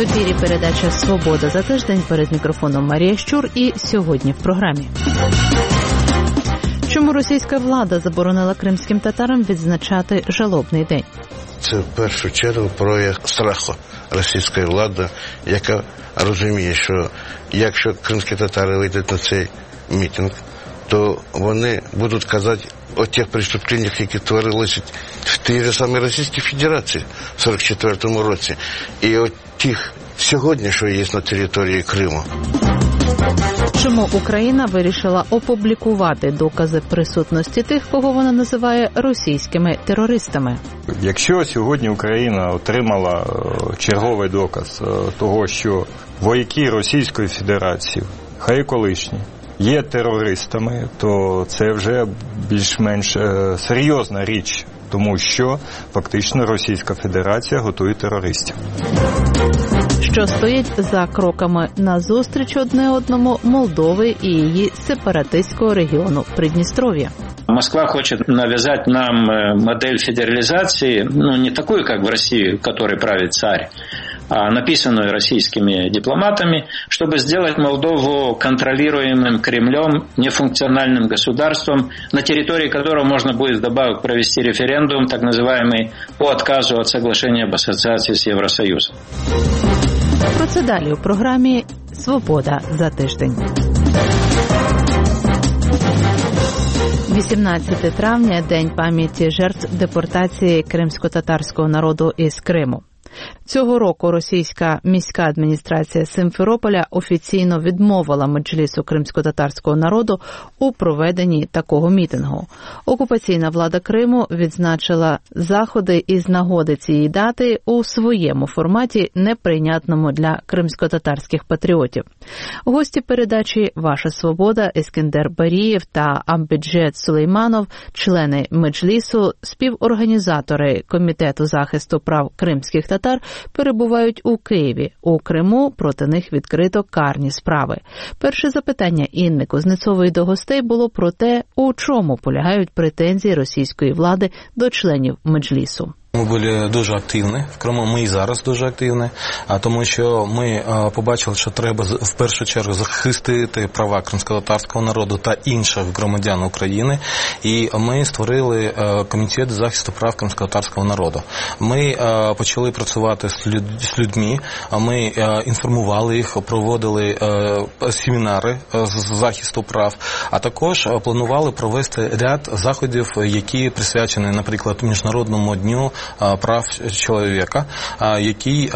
В ефірі передача «Свобода за тиждень». Перед мікрофоном Марія Щур. І сьогодні в програмі. Чому російська влада заборонила кримським татарам відзначати жалобний день? Це в першу чергу прояв страху російської влади, яка розуміє, що якщо кримські татари вийдуть на цей мітинг, то вони будуть казати о тих преступлениях, які творилися в тій же самій Російській Федерації в 1944 році, і о тих сьогодні, що є на території Криму. Чому Україна вирішила опублікувати докази присутності тих, кого вона називає російськими терористами? Якщо сьогодні Україна отримала черговий доказ того, що вояки Російської Федерації, хай і колишні, є терористами, то це вже більш-менш серйозна річ, тому що фактично Російська Федерація готує терористів. Що стоїть за кроками назустріч одне одному Молдови і її сепаратистського регіону Придністров'я? Москва хочет навязать нам модель федерализации, не такую, как в России, которой правит царь, а написанную российскими дипломатами, чтобы сделать Молдову контролируемым Кремлем, нефункциональным государством, на территории которого можно будет вдобавок провести референдум, так называемый, по отказу от соглашения об ассоциации с Евросоюзом. Про це далі у програмі «Свобода за тиждень». 18 травня – День пам'яті жертв депортації кримсько-татарського народу із Криму. Цього року російська міська адміністрація Симферополя офіційно відмовила меджлісу кримсько-татарського народу у проведенні такого мітингу. Окупаційна влада Криму відзначила заходи із нагоди цієї дати у своєму форматі, неприйнятному для кримсько-татарських патріотів. Гості передачі «Ваша свобода» Ескендер Барієв та Амбеджет Сулейманов, члени меджлісу, співорганізатори Комітету захисту прав кримських татар, перебувають у Києві. У Криму проти них відкрито карні справи. Перше запитання Інни Кузнецової до гостей було про те, у чому полягають претензії російської влади до членів меджлісу. Ми були дуже активні в Криму, ми і зараз дуже активні, тому що ми побачили, що треба в першу чергу захистити права кримськотатарського народу та інших громадян України, і ми створили Комітет захисту прав кримськотатарського народу. Ми почали працювати з людьми, ми інформували їх, проводили семінари з захисту прав, а також планували провести ряд заходів, які присвячені, наприклад, Міжнародному дню прав чоловіка, який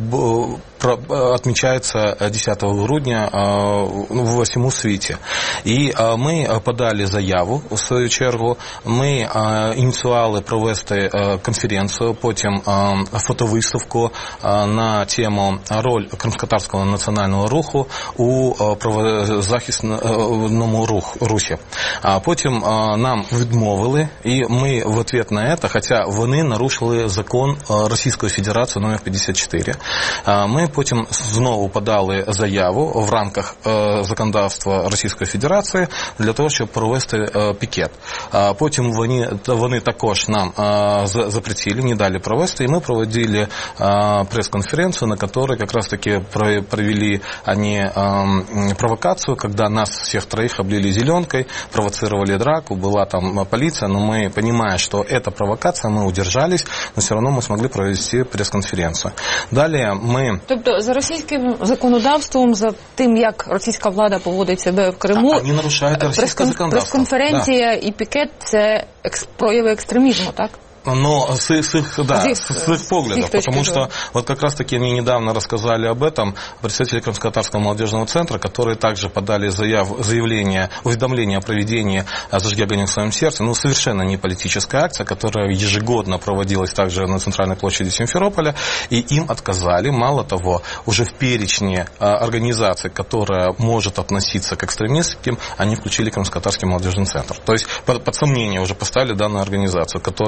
відмічається 10 грудня в усьому світі. І ми подали заяву, в свою чергу, ми ініціювали провести конференцію, потім фотовиставку на тему «Роль кримськотатарського національного руху у правозахисному русі». Потім нам відмовили, і ми в відповідь на це, хоча вони нарушили закон Російської Федерації номер 54. Ми потім знову подали заяву в рамках законодавства Російської Федерації для того, щоб провести пікет. Потім вони також нам запретили, не дали провести, і ми проводили пресс-конференцию, на которой как раз-таки провели они провокацию, когда нас всех троих облили зеленкой, провоцировали драку, была там полиция, но мы, понимая, что это провокация, мы удержались, но все равно мы смогли провести пресс-конференцию. Далее мы... Тобто за російським законодавством, за тим, як російська влада поводить себе в Криму, вони нарушають російське законодавство. Прес-конференція і пікет – це прояви екстремізму, так? Но с их поглядов, потому что вот как раз-таки мне недавно рассказали об этом представители Крымско-татарского молодежного центра, которые также подали заявление, уведомление о проведении «Зажги огонек в своем сердце», совершенно не политическая акция, которая ежегодно проводилась также на центральной площади Симферополя, и им отказали. Мало того, уже в перечне организаций, которая может относиться к экстремистским, они включили Крымско-татарский молодежный центр. То есть под сомнение уже поставили данную организацию, которая на протяжении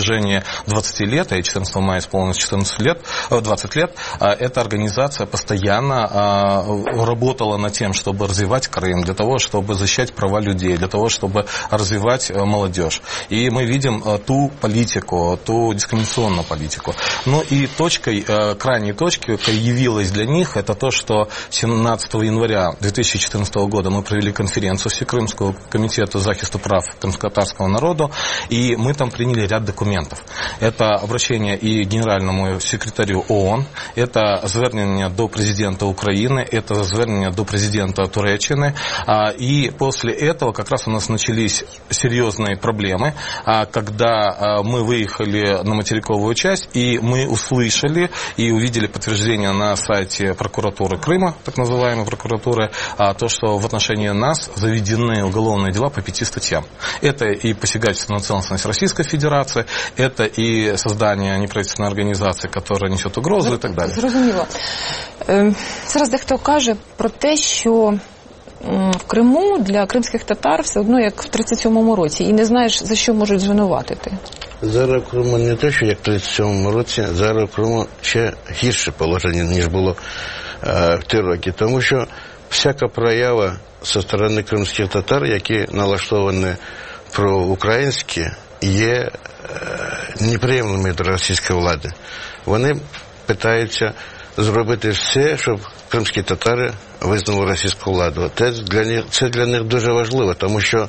протяжении 20 лет, и 14 мая исполнилось 20 лет, эта организация постоянно работала над тем, чтобы развивать Крым, для того, чтобы защищать права людей, для того, чтобы развивать молодежь. И мы видим ту политику, ту дискриминационную политику. Ну и крайней точкой явилась для них это то, что 17 января 2014 года мы провели конференцию Всекрымского комитета захисту прав крымско-татарского народа, и мы там приняли ряд документов. Это обращение и генеральному секретарю ООН, это звернення до президента Украины, это звернення до президента Туреччины, и после этого как раз у нас начались серьезные проблемы, когда мы выехали на материковую часть, и мы услышали и увидели подтверждение на сайте прокуратуры Крыма, так называемой прокуратуры, то, что в отношении нас заведены уголовные дела по 5 статьям. Это и посягательство на целостность Российской Федерации, это и создание неправительственной организации, которая несет угрозу и так далее. Зрозуміло. Зараз дехто каже про те, що в Криму для кримських татар все одно як в 37-му році, і не знаєш, за що можуть звинуватити. Зараз в Криму не те, що як в 37-му році, зараз в Криму ще гірше положення, ніж було в ті роки. Тому що всяка проява зі сторони кримських татар, які налаштовані проукраїнські, є неприємними для російської влади. Вони питаються зробити все, щоб кримські татари визнали російську владу. Це для них дуже важливо, тому що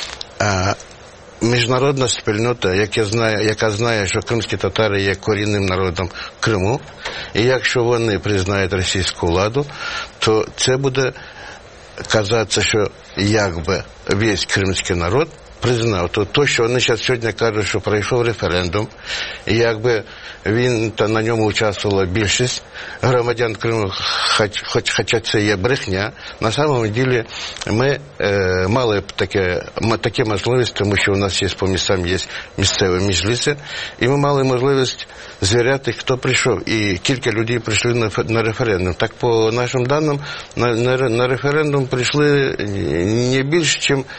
міжнародна спільнота, яка знає, що кримські татари є корінним народом Криму, і якщо вони признають російську владу, то це буде казатися, що якби весь кримський народ признав. То, що вони сьогодні кажуть, що пройшов референдум, і якби на ньому участвувала більшість громадян Криму, хоча це є брехня, на самом деле ми мали б такі можливості, тому що у нас є по містам є місцеві міжліси, і ми мали можливість звіряти, хто прийшов. І кілька людей прийшли на референдум. Так, по нашим даним, на референдум прийшли не більше, ніж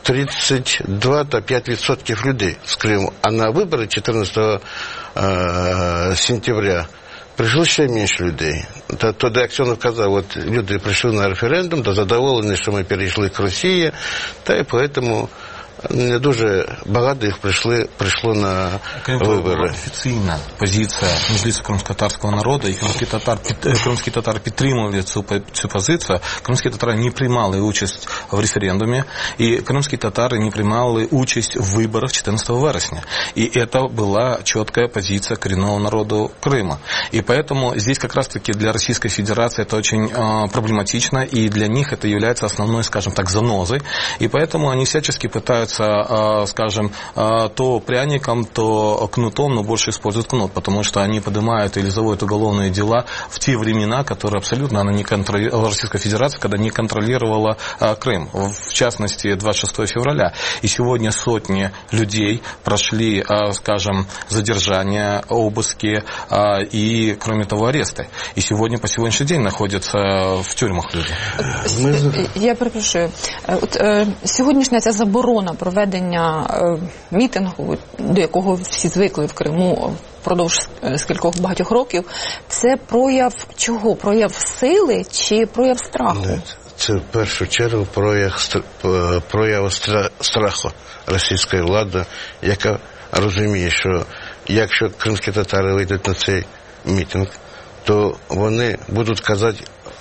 32-5% людей з Криму. А на вибори 14 сентября прийшло ще менше людей. Тоді Аксьонов казав, от люди прийшли на референдум, то задоволені, що ми перейшли к Росії, та й тому не дуже багато їх прийшло на вибори. Офіційна позиція Меджлісу кримсько-татарського народу, і кримські татари підтримували цю позицію. Кримські татари не приймали участь в референдумі, і кримські татари не приймали участь в виборах 14 вересня. И это была четкая позиция коренного народа Крыма. И поэтому здесь как раз-таки для Российской Федерации это очень проблематично, и для них это является основной, скажем так, занозой. И поэтому они всячески пытаются, скажем, то пряником, то кнутом, но больше используют кнут, потому что они поднимают или заводят уголовные дела в те времена, которые абсолютно она не контролировала, Российская Федерация, когда не контролировала Крым, в частности, 26 февраля. И сегодня сотни людей прошли, скажем, задержания, обыски и, кроме того, аресты. И сегодня, по сегодняшний день находятся в тюрьмах люди. Я перепрошую. От сьогоднішня ця заборона проведення мітингу, до якого всі звикли в Криму впродовж багатьох років, це прояв чого? Прояв сили чи прояв страху? Це в першу чергу прояв страху російської влади, яка розуміє, що якщо кримські татари вийдуть на цей мітинг, то вони будуть казати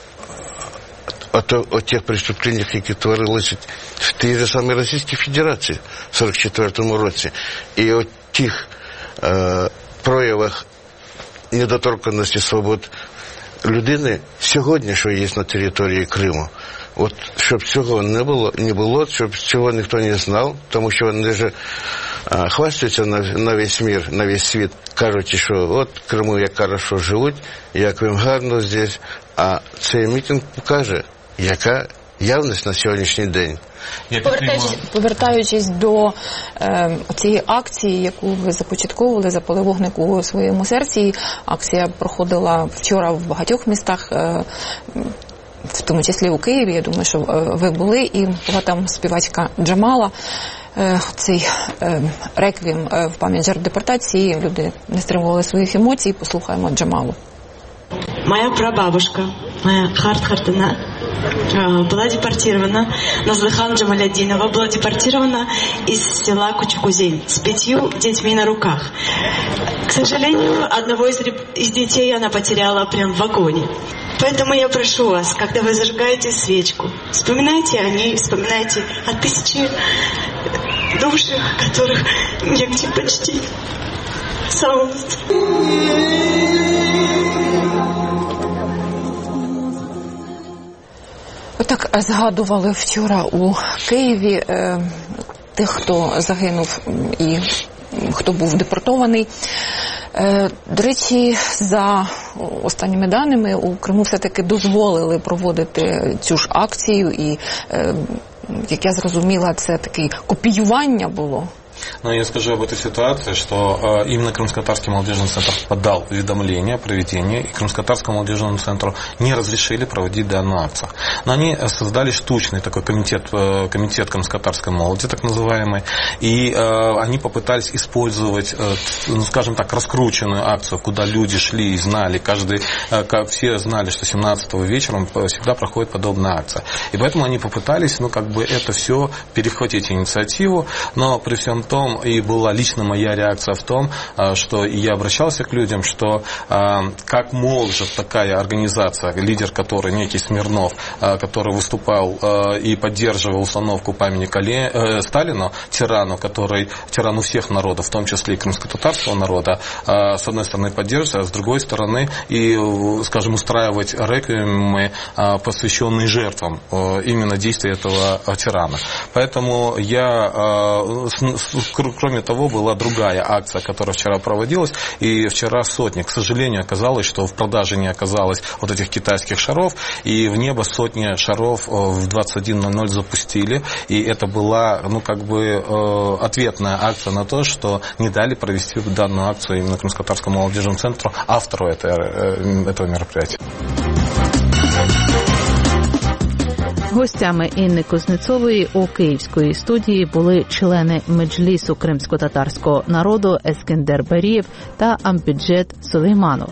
о тих преступлениях, які творилися в тій же самій Російській Федерації в 1944 році. І о тих проявах недоторканності свобод людини сьогодні, що є на території Криму. От щоб цього не було, щоб цього ніхто не знав, тому що вони ж хвастаються на весь мір, на весь світ, кажуть, що от в Криму як хорошо живуть, як їм гарно здесь, а цей мітинг покаже, яка явність на сьогоднішній день. Повертаючись до цієї акції, яку ви започатковували, «Запали вогник у своєму серці», акція проходила вчора в багатьох містах, в тому числі у Києві, я думаю, що ви були, і була там співачка Джамала. цей реквієм в пам'ять жертв депортації. Люди не стримували своїх емоцій. Послухаємо Джамалу. Моя прабабушка, моя Хартхартына, была депортирована. Назлыхан Джамаляддинова была депортирована из села Кучкузень с 5 детьми на руках. К сожалению, одного из детей она потеряла прямо в вагоне. Поэтому я прошу вас, когда вы зажигаете свечку, вспоминайте о ней, вспоминайте о 1000 душах, которых негде почти саунить. Отак згадували вчора у Києві тих, хто загинув і хто був депортований. До речі, за останніми даними, у Криму все-таки дозволили проводити цю ж акцію, і, як я зрозуміла, це таке копіювання було. Но я скажу об этой ситуации, что именно Крымско-Татарский молодежный центр подал уведомление о проведении, и Крымско-Татарскому молодежному центру не разрешили проводить данную акцию. Но они создали штучный такой комитет Крымско-Татарской молоди, так называемый, и они попытались использовать, ну, скажем так, раскрученную акцию, куда люди шли и знали, все знали, что 17-го вечером всегда проходит подобная акция. И поэтому они попытались, ну, как бы это все перехватить инициативу, но при всем том, и была лично моя реакция в том, что я обращался к людям, что как может такая организация, лидер которой некий Смирнов, который выступал и поддерживал установку памятника Сталину, тирану всех народов, в том числе и крымско-татарского народа, с одной стороны поддерживать, а с другой стороны и, скажем, устраивать реквиемы, посвященные жертвам именно действий этого тирана. Поэтому кроме того, была другая акция, которая вчера проводилась, и вчера сотни. К сожалению, оказалось, что в продаже не оказалось вот этих китайских шаров, и в небо сотни шаров в 21:00 запустили, и это была, ну, как бы ответная акция на то, что не дали провести данную акцию именно Крымско-Татарскому молодежному центру, автору этого мероприятия. Гостями Інни Кузнецової у київської студії були члени Меджлісу кримсько-татарського народу Ескендер Берієв та Амбіджет Сулейманов.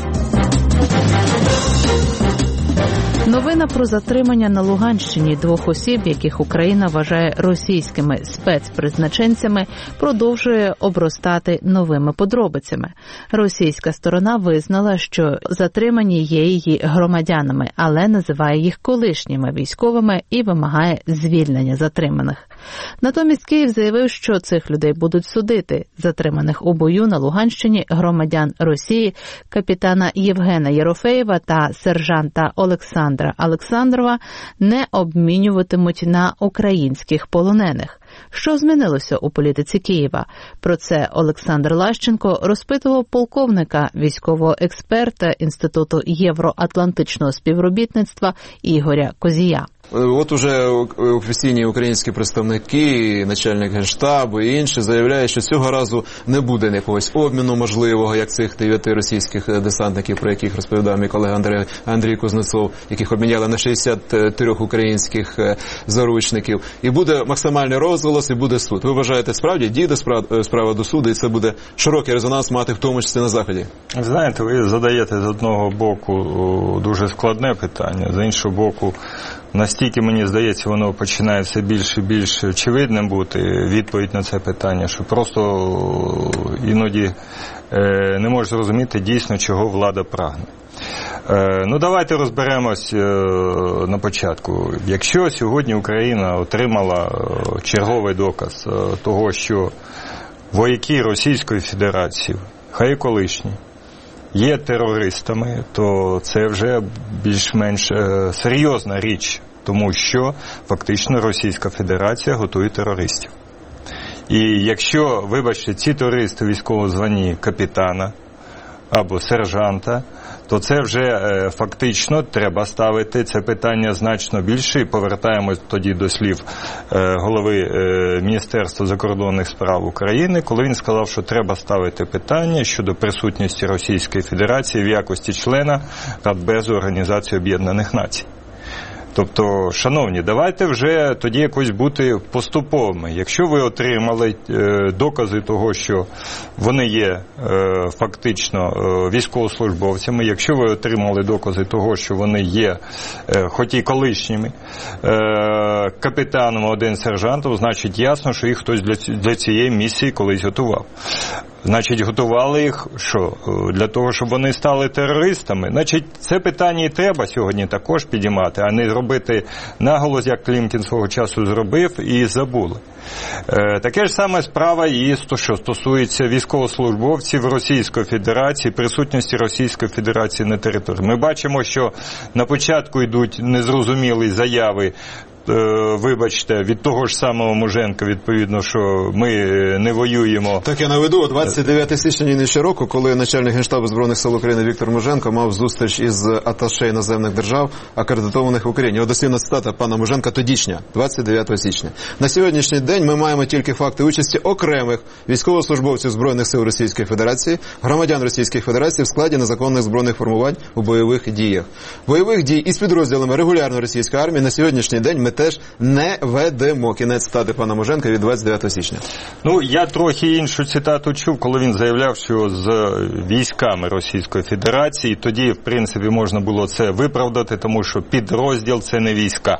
Новина про затримання на Луганщині 2 осіб, яких Україна вважає російськими спецпризначенцями, продовжує обростати новими подробицями. Російська сторона визнала, що затримані є її громадянами, але називає їх колишніми військовими і вимагає звільнення затриманих. Натомість Київ заявив, що цих людей будуть судити. Затриманих у бою на Луганщині громадян Росії, капітана Євгена Єрофеєва та сержанта Олександра Олександрова не обмінюватимуть на українських полонених. Що змінилося у політиці Києва? Про це Олександр Лащенко розпитував полковника, військового експерта Інституту євроатлантичного співробітництва Ігоря Козія. От уже офіційні українські представники, начальник Генштабу і інші заявляють, що цього разу не буде якогось обміну можливого, як цих 9 російських десантників, про яких розповідав мій колега Андрій Кузнецов, яких обміняли на 63 українських заручників. І буде максимальний розголос, і буде суд. Ви вважаєте, справді дійде справа до суду, і це буде широкий резонанс мати, в тому числі на Заході? Знаєте, ви задаєте з одного боку дуже складне питання, з іншого боку, настільки, мені здається, воно починає все більше і більш очевидним бути, відповідь на це питання, що просто іноді не можеш зрозуміти дійсно, чого влада прагне. Ну, давайте розберемось на початку. Якщо сьогодні Україна отримала черговий доказ того, що вояки Російської Федерації, хай і колишні, є терористами, то це вже більш-менш серйозна річ, тому що фактично Російська Федерація готує терористів. І якщо, вибачте, ці терористи у військовому званні капітана або сержанта, то це вже фактично треба ставити це питання значно більше. І повертаємось тоді до слів голови Міністерства закордонних справ України, коли він сказав, що треба ставити питання щодо присутності Російської Федерації в якості члена Радбезу Організації Об'єднаних Націй. Тобто, шановні, давайте вже тоді якось бути поступовими. Якщо ви отримали докази того, що вони є фактично військовослужбовцями, якщо ви отримали докази того, що вони є хоч і колишніми капітаном, один сержантом, значить ясно, що їх хтось для цієї місії колись готував. Значить, готували їх, що? Для того, щоб вони стали терористами? Значить, це питання і треба сьогодні також підіймати, а не зробити наголос, як Клімкін свого часу зробив, і забули. Таке ж саме справа і що стосується військовослужбовців Російської Федерації, присутності Російської Федерації на території. Ми бачимо, що на початку йдуть незрозумілі заяви, вибачте, від того ж самого Муженка, відповідно, що ми не воюємо. Так я наведу, 29 січня нинішнього року, коли начальник Генштабу Збройних сил України Віктор Муженко мав зустріч із аташе іноземних держав, акредитованих в Україні. От дослівна цитата пана Муженка тодішня, 29 січня. На сьогоднішній день ми маємо тільки факти участі окремих військовослужбовців Збройних сил Російської Федерації, громадян Російської Федерації в складі незаконних збройних формувань у бойових діях. Бойових дій із підрозділами регулярної російської армії на сьогоднішній день ми теж не ведемо. Кінець цитати пана Муженка від 29 січня. Ну, я трохи іншу цитату чув, коли він заявляв, що з військами Російської Федерації, тоді, в принципі, можна було це виправдати, тому що підрозділ – це не війська.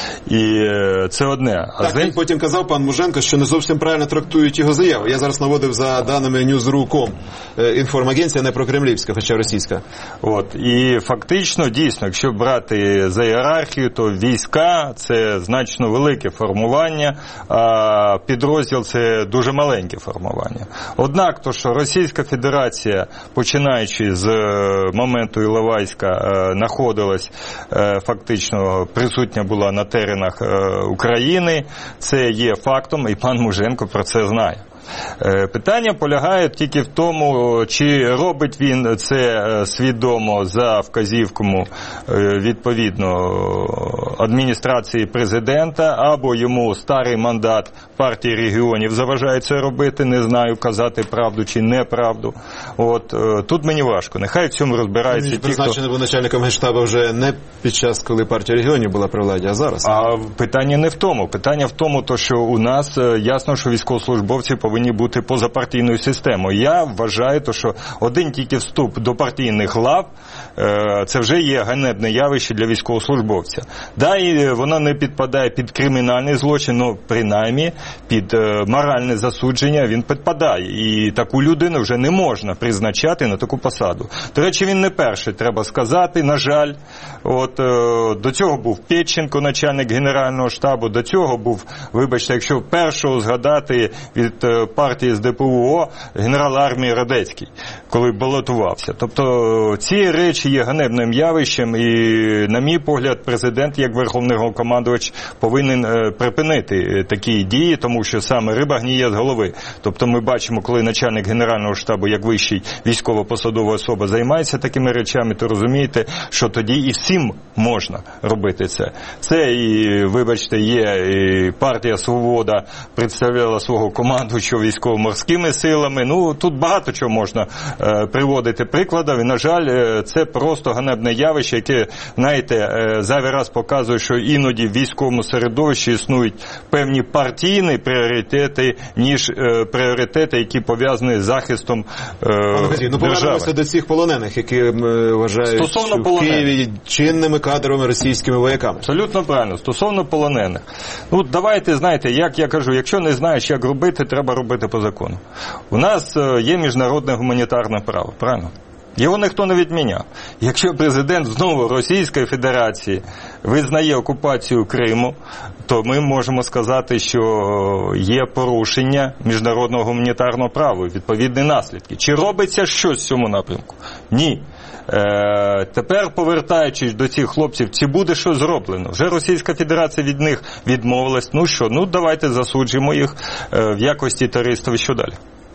І це одне. Так, він потім казав, пан Муженко, що не зовсім правильно трактують його заяви. Я зараз наводив за даними News.ru.com. Інформагенція не прокремлівська, хоча російська. От. І фактично, дійсно, якщо брати за ієрархію, то війська – це значно велике формування, а підрозділ – це дуже маленьке формування. Однак, то, що Російська Федерація, починаючи з моменту Іловайська, знаходилась фактично, присутня була на теренах України, це є фактом, і пан Муженко про це знає. Питання полягає тільки в тому, чи робить він це свідомо за вказівкою, відповідно, адміністрації президента, або йому старий мандат партії регіонів заважає це робити, не знаю, казати правду чи неправду. От, тут мені важко. Нехай в цьому розбирається ті, хто... Призначений був начальником Генштабу вже не під час, коли партія регіонів була при владі, а зараз. А питання не в тому. Питання в тому, що у нас ясно, що військовослужбовці повинні бути поза партійною системою. Я вважаю, що один тільки вступ до партійних лав це вже є ганебне явище для військовослужбовця. Да, і воно не підпадає під кримінальний злочин, але принаймні під моральне засудження він підпадає. І таку людину вже не можна призначати на таку посаду. До речі, він не перший, треба сказати, на жаль. От, до цього був Петченко, начальник Генерального штабу, до цього був, вибачте, якщо першого згадати від партії з ДПУО, генерал армії Радецький, коли балотувався. Тобто ці речі є ганебним явищем, і, на мій погляд, президент, як верховний головнокомандувач, повинен припинити такі дії, тому що саме риба гніє з голови. Тобто ми бачимо, коли начальник Генерального штабу, як вищий військово-посадова особа, займається такими речами, то розумієте, що тоді і всім можна робити це. Це і, вибачте, є і партія «Свобода» представляла свого командуючого військово-морськими силами. Ну, тут багато чого можна приводити прикладів, і, на жаль, це просто ганебне явище, яке, знаєте, зайвий раз показує, що іноді в військовому середовищі існують певні партійні пріоритети, ніж пріоритети, які пов'язані з захистом держави. Ну, повернемося до цих полонених, які вважають в Києві чинними кадровими російськими вояками. Абсолютно правильно. Стосовно полонених. Ну, давайте, знаєте, як я кажу, якщо не знаєш, як робити, треба робити по закону. У нас є міжнародне гуманітарне право, правильно? Його ніхто не відміняв. Якщо президент знову Російської Федерації визнає окупацію Криму, то ми можемо сказати, що є порушення міжнародного гуманітарного права, відповідні наслідки. Чи робиться щось в цьому напрямку? Ні. Тепер, повертаючись до цих хлопців, чи буде щось зроблено? Вже Російська Федерація від них відмовилась. Ну що, давайте засуджимо їх в якості терористів і що далі?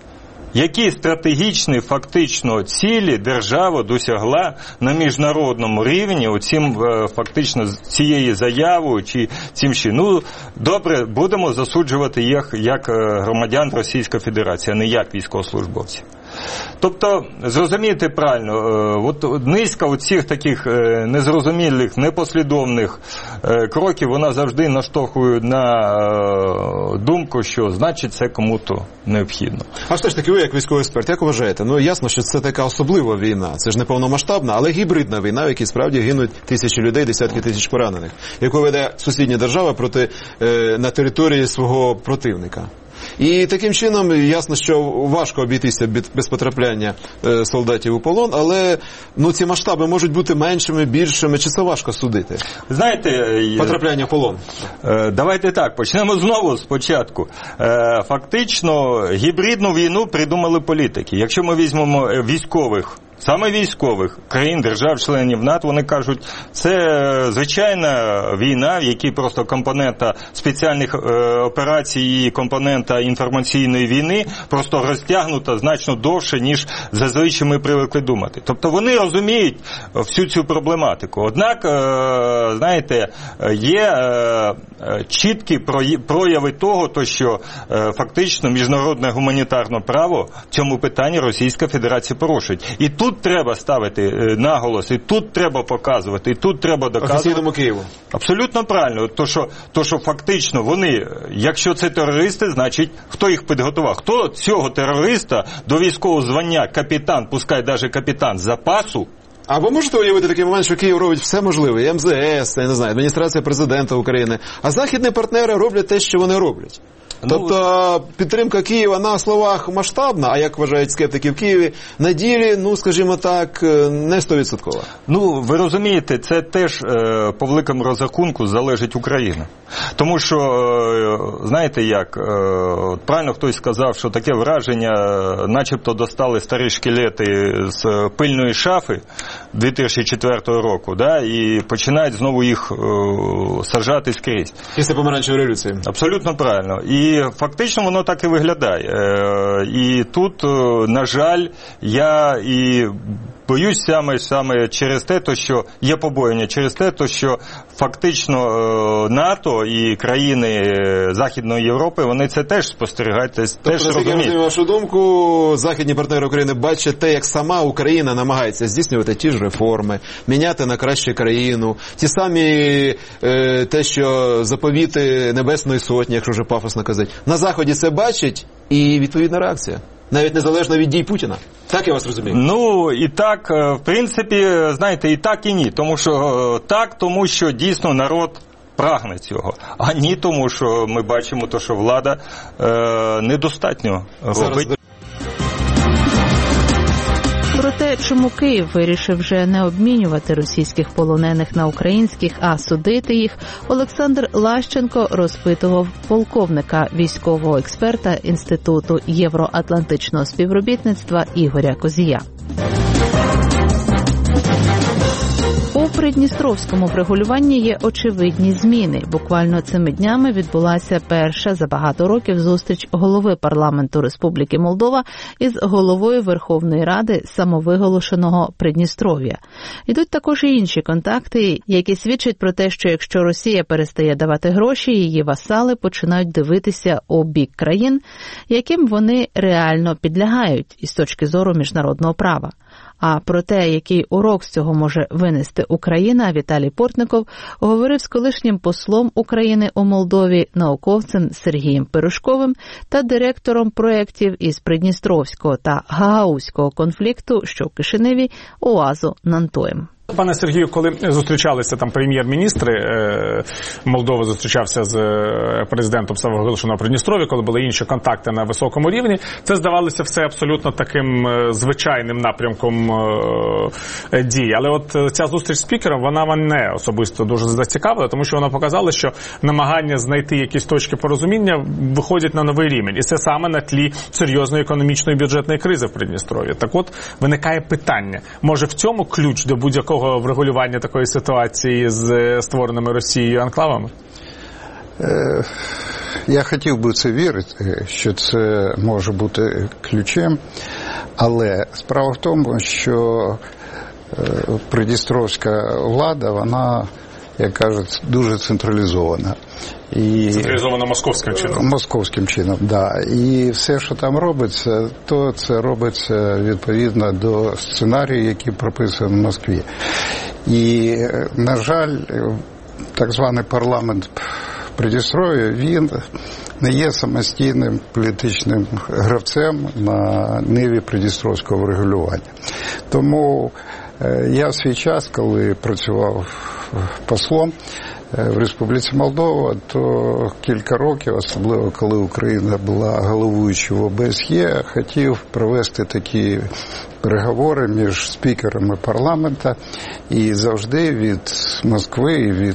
Які стратегічні, фактично, цілі держава досягла на міжнародному рівні оцім, фактично, цією заявою чи цим ще? Ну, добре, будемо засуджувати їх як громадян Російської Федерації, а не як військовослужбовців. Тобто, зрозумійте правильно, от низка оцих таких незрозумілих, непослідовних кроків, вона завжди наштовхує на думку, що значить це кому-то необхідно. А все ж таки, ви як військовий експерт, як вважаєте? Ну, ясно, що це така особлива війна, це ж не повномасштабна, але гібридна війна, в якій справді гинуть тисячі людей, десятки тисяч поранених, яку веде сусідня держава на території свого противника. І таким чином, ясно, що важко обійтися без потрапляння солдатів у полон, але ці масштаби можуть бути меншими, більшими, чи це важко судити? Знаєте, потрапляння в полон. Давайте так, почнемо знову спочатку. Фактично, гібридну війну придумали політики. Якщо ми візьмемо військових, саме військових країн, держав-членів НАТО, вони кажуть, це звичайна війна, в якій просто компонента спеціальних операцій і компонента інформаційної війни просто розтягнута значно довше, ніж зазвичай ми привикли думати. Тобто вони розуміють всю цю проблематику. Однак, знаєте, є чіткі прояви того, що фактично міжнародне гуманітарне право в цьому питанні Російська Федерація порушить. І тут треба ставити наголос, і тут треба показувати, і тут треба доказувати. Офіційному Києву. Абсолютно правильно. То, що фактично вони, якщо це терористи, значить, хто їх підготував? Хто цього терориста до військового звання капітан, пускай навіть капітан запасу? А ви можете уявити такий момент, що Київ робить все можливе, і МЗС, я не знаю, адміністрація президента України, а західні партнери роблять те, що вони роблять? Тобто підтримка Києва на словах масштабна, а як вважають скептики в Києві, на ділі, скажімо так, не 100%. Ви розумієте, це теж по великому розрахунку залежить Україна. Тому що, знаєте як, правильно хтось сказав, що таке враження, начебто достали старі шкелети з пильної шафи 2004 року, і починають знову їх саджати скрізь. Після помаранчевої революції. Абсолютно правильно. І фактично воно так і виглядає. І тут, на жаль, я і боюсь саме через те, що є побоювання, через те, що фактично НАТО і країни Західної Європи, вони це теж спостерігають, теж розуміють. Я розумію вашу думку, західні партнери України бачать те, як сама Україна намагається здійснювати ті ж реформи, міняти на краще країну, ті самі те, що заповіти Небесної Сотні, якщо вже пафосно казати. На Заході це бачать і відповідна реакція. Навіть незалежно від дій Путіна. Так я вас розумію? І так, в принципі, знаєте, і так, і ні. Тому що дійсно народ прагне цього. А ні, тому що ми бачимо, що влада недостатньо робить. Про те, чому Київ вирішив вже не обмінювати російських полонених на українських, а судити їх, Олександр Лащенко розпитував полковника, військового експерта Інституту євроатлантичного співробітництва Ігоря Козія. У придністровському врегулюванні є очевидні зміни. Буквально цими днями відбулася перша за багато років зустріч голови парламенту Республіки Молдова із головою Верховної Ради самовиголошеного Придністров'я. Ідуть також і інші контакти, які свідчать про те, що якщо Росія перестає давати гроші, її васали починають дивитися у бік країн, яким вони реально підлягають із точки зору міжнародного права. А про те, який урок з цього може винести Україна, Віталій Портников говорив з колишнім послом України у Молдові, науковцем Сергієм Пирожковим та директором проєктів із Придністровського та Гагаузького конфлікту, що в Кишиневі, ОАЗу Нантоєм. Пане Сергію, коли зустрічалися там прем'єр-міністри, Молдова зустрічався з президентом самовиголошеного Придністров'я, коли були інші контакти на високому рівні, це здавалося все абсолютно таким звичайним напрямком дій. Але от ця зустріч з спікером, вона мене особисто дуже зацікавила, тому що вона показала, що намагання знайти якісь точки порозуміння виходять на новий рівень. І це саме на тлі серйозної економічної і бюджетної кризи в Придністров'ї. Так от, виникає питання, може в цьому ключ до будь-якого врегулювання такої ситуації з створеними Росією анклавами? Я хотів би це вірити, що це може бути ключем, але справа в тому, що придністровська влада, вона, як кажуть, дуже централізована. Централізовано московським чином. Московським чином, так. Да. І все, що там робиться, то це робиться відповідно до сценарію, який прописаний в Москві. І, на жаль, так званий парламент Придністров'я, він не є самостійним політичним гравцем на ниві придністровського врегулювання. Тому я в свій час, коли працював послом в Республіці Молдова, то кілька років, особливо коли Україна була головуючою в ОБСЄ, хотів провести такі переговори між спікерами парламенту, і завжди від Москви і від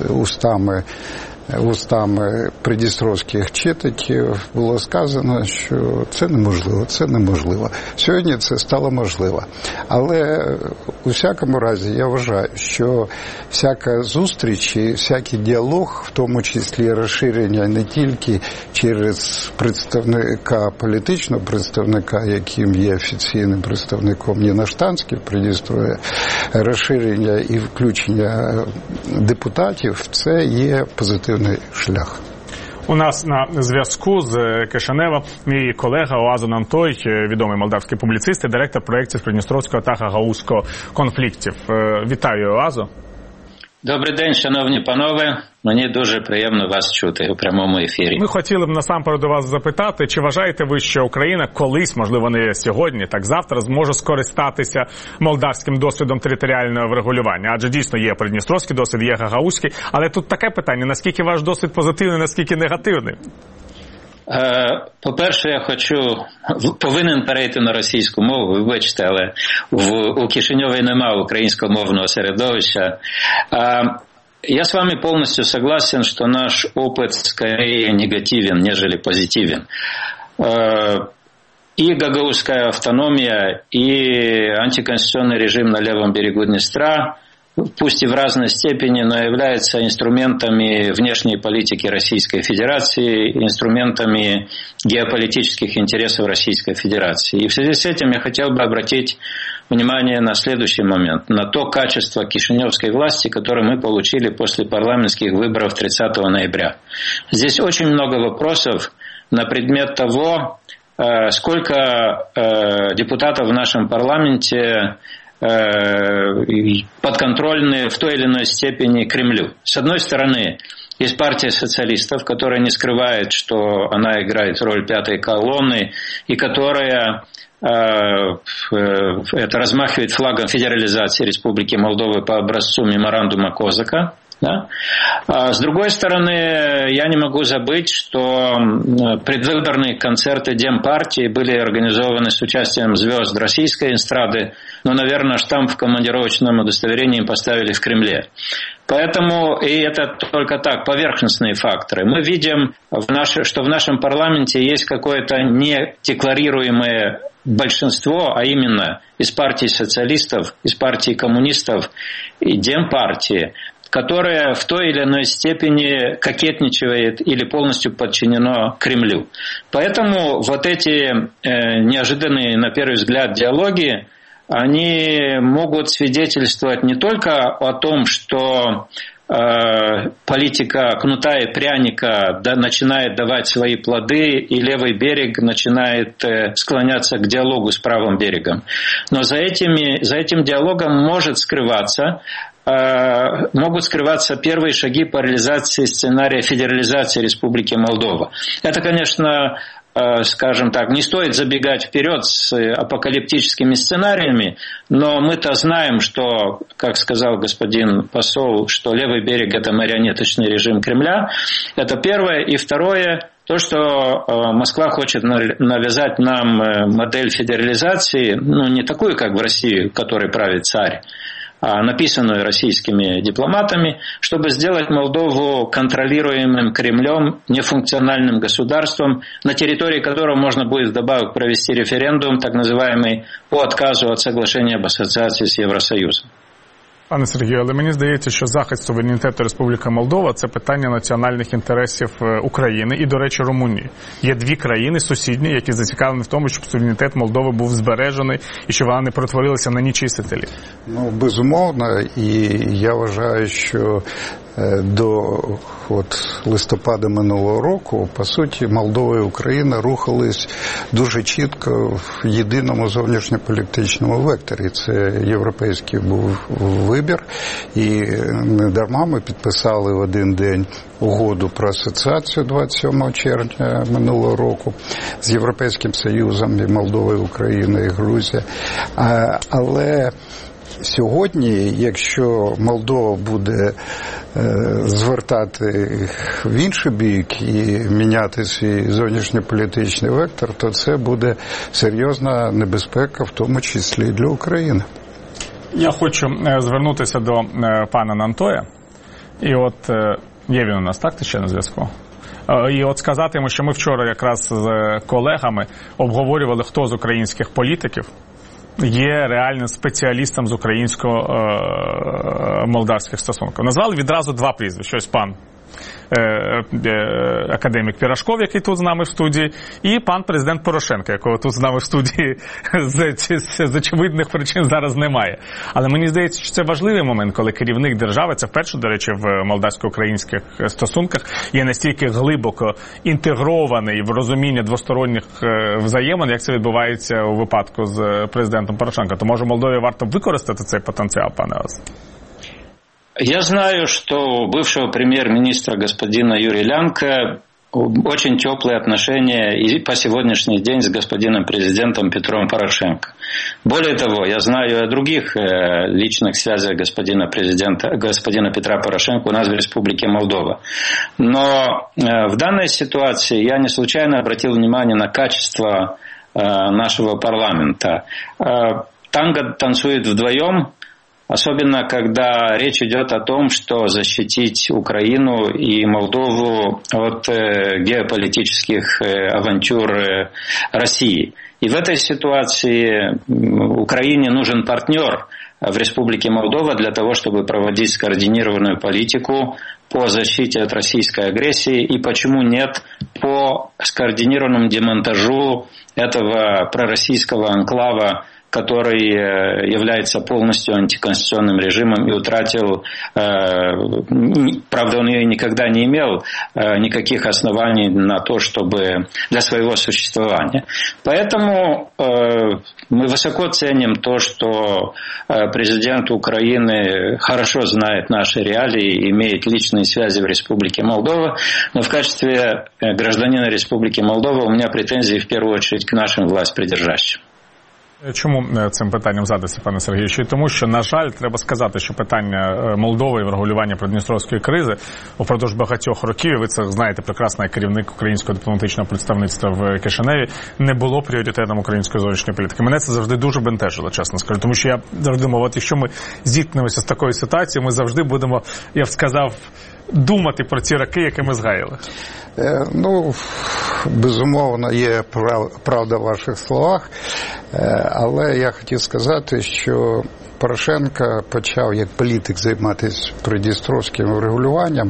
устами придністровських читачів було сказано, що це неможливо. Сьогодні це стало можливо. Але у всякому разі я вважаю, що всяка зустріч і всякий діалог, в тому числі розширення не тільки через представника, політичного представника, яким є офіційним представником Ніна Штанський в Придністров'ї, розширення і включення депутатів, це є позитивний шлях. У нас на зв'язку з Кишинева мій колега Оазо Нантой, відомий молдавський публіцист і директор проєктів з придністровського та гагаузького конфліктів. Вітаю, Оазо. Добрий день, шановні панове. Мені дуже приємно вас чути у прямому ефірі. Ми хотіли б насамперед у вас запитати, чи вважаєте ви, що Україна колись, можливо не сьогодні, так завтра, зможе скористатися молдавським досвідом територіального врегулювання? Адже дійсно є придністровський досвід, є гагаузький. Але тут таке питання, наскільки ваш досвід позитивний, наскільки негативний? По-перше, я повинен перейти на російську мову, вибачте, але у Кишиньові немає українськомовного середовища. Я с вами полностью согласен, что наш опыт скорее негативен, нежели позитивен. И гагаузская автономия, и антиконституционный режим на левом берегу Днестра, пусть и в разной степени, но являются инструментами внешней политики Российской Федерации, инструментами геополитических интересов Российской Федерации. И в связи с этим я хотел бы обратить внимание на следующий момент, на то качество кишиневской власти, которое мы получили после парламентских выборов 30 ноября. Здесь очень много вопросов на предмет того, сколько депутатов в нашем парламенте подконтрольны в той или иной степени Кремлю. С одной стороны, есть партия социалистов, которая не скрывает, что она играет роль пятой колонны, и которая размахивает флагом федерализации Республики Молдовы по образцу меморандума Козака. Да? А с другой стороны, я не могу забыть, что предвыборные концерты Демпартии были организованы с участием звезд российской эстрады, но, наверное, штамп в командировочном удостоверении им поставили в Кремле. Поэтому, и это только так, поверхностные факторы. Мы видим, что в нашем парламенте есть какое-то недекларируемое большинство, а именно из партии социалистов, из партии коммунистов и Демпартии, которое в той или иной степени кокетничает или полностью подчинено Кремлю. Поэтому вот эти неожиданные, на первый взгляд, диалоги, они могут свидетельствовать не только о том, что политика кнута и пряника начинает давать свои плоды, и левый берег начинает склоняться к диалогу с правым берегом. Но за этим диалогом могут скрываться первые шаги по реализации сценария федерализации Республики Молдова. Это, конечно, скажем так, не стоит забегать вперед с апокалиптическими сценариями, но мы-то знаем, что, как сказал господин посол, что левый берег – это марионеточный режим Кремля. Это первое. И второе, то, что Москва хочет навязать нам модель федерализации, не такую, как в России, которой правит царь, написанную российскими дипломатами, чтобы сделать Молдову контролируемым Кремлем, нефункциональным государством, на территории которого можно будет вдобавок провести референдум, так называемый, по отказу от соглашения об ассоциации с Евросоюзом. Пане Сергію, але мені здається, що захист суверенітету Республіки Молдова – це питання національних інтересів України і, до речі, Румунії. Є дві країни сусідні, які зацікавлені в тому, щоб суверенітет Молдови був збережений і щоб вона не перетворилася на нічий сателіт. Ну, безумовно, і я вважаю, що до листопада минулого року, по суті, Молдова і Україна рухались дуже чітко в єдиному зовнішньополітичному векторі. Це європейський був вибір, і не дарма ми підписали в один день угоду про асоціацію 27 червня минулого року з Європейським Союзом і Молдова, і Україна, і Грузія. Але сьогодні, якщо Молдова буде звертати в інший бік і міняти свій зовнішньополітичний вектор, то це буде серйозна небезпека, в тому числі і для України. Я хочу звернутися до пана Нантоя. І от є він у нас, так, ти ще на зв'язку? І от сказати йому, що ми вчора якраз з колегами обговорювали, хто з українських політиків є реальним спеціалістом з українсько-молдавських стосунків. Назвали відразу два прізвища. Ось пан академік Пірашков, який тут з нами в студії, і пан президент Порошенко, якого тут з нами в студії з очевидних причин зараз немає. Але мені здається, що це важливий момент, коли керівник держави, це вперше, до речі, в молдавсько-українських стосунках, є настільки глибоко інтегрований в розуміння двосторонніх взаємин, як це відбувається у випадку з президентом Порошенко. То, може, Молдові варто використати цей потенціал, пане Ос? Я знаю, что у бывшего премьер-министра господина Юрия Лянка очень теплые отношения и по сегодняшний день с господином президентом Петром Порошенко. Более того, я знаю о других личных связях господина Петра Порошенко у нас в Республике Молдова. Но в данной ситуации я не случайно обратил внимание на качество нашего парламента. Танго танцует вдвоем. Особенно, когда речь идет о том, что защитить Украину и Молдову от геополитических авантюр России. И в этой ситуации Украине нужен партнер в Республике Молдова для того, чтобы проводить скоординированную политику по защите от российской агрессии и, почему нет, по скоординированному демонтажу этого пророссийского анклава, который является полностью антиконституционным режимом и утратил, правда, он ее никогда не имел никаких оснований на то, чтобы для своего существования. Поэтому мы высоко ценим то, что президент Украины хорошо знает наши реалии, имеет личные связи в Республике Молдова, но в качестве гражданина Республики Молдова у меня претензии в первую очередь к нашим властпридержащим. Чому цим питанням задався, пане Сергію? Ще й тому, що, на жаль, треба сказати, що питання Молдови і врегулювання придністровської кризи упродовж багатьох років, ви це знаєте прекрасно, як керівник українського дипломатичного представництва в Кишиневі, не було пріоритетом української зовнішньої політики. Мене це завжди дуже бентежило, чесно скажу. Тому що я завжди думав, от якщо ми зіткнемося з такою ситуацією, ми завжди будемо, я б сказав, думати про ці роки, які ми згаяли. Ну, безумовно, є правда в ваших словах, але я хотів сказати, що Порошенко почав як політик займатися придністровським врегулюванням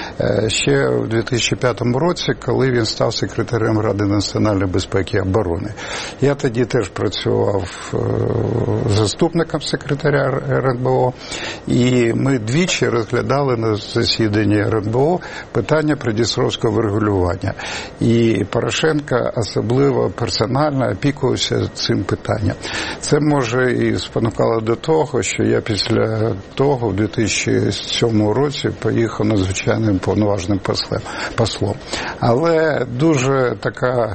ще в 2005 році, коли він став секретарем Ради національної безпеки і оборони. Я тоді теж працював заступником секретаря РНБО, і ми двічі розглядали на засіданні РНБО питання придністровського врегулювання. І Порошенко особливо персонально опікувався цим питанням. Це, може, і спонукало до того, що я після того в 2007 році поїхав надзвичайним повноважним послом. Але дуже така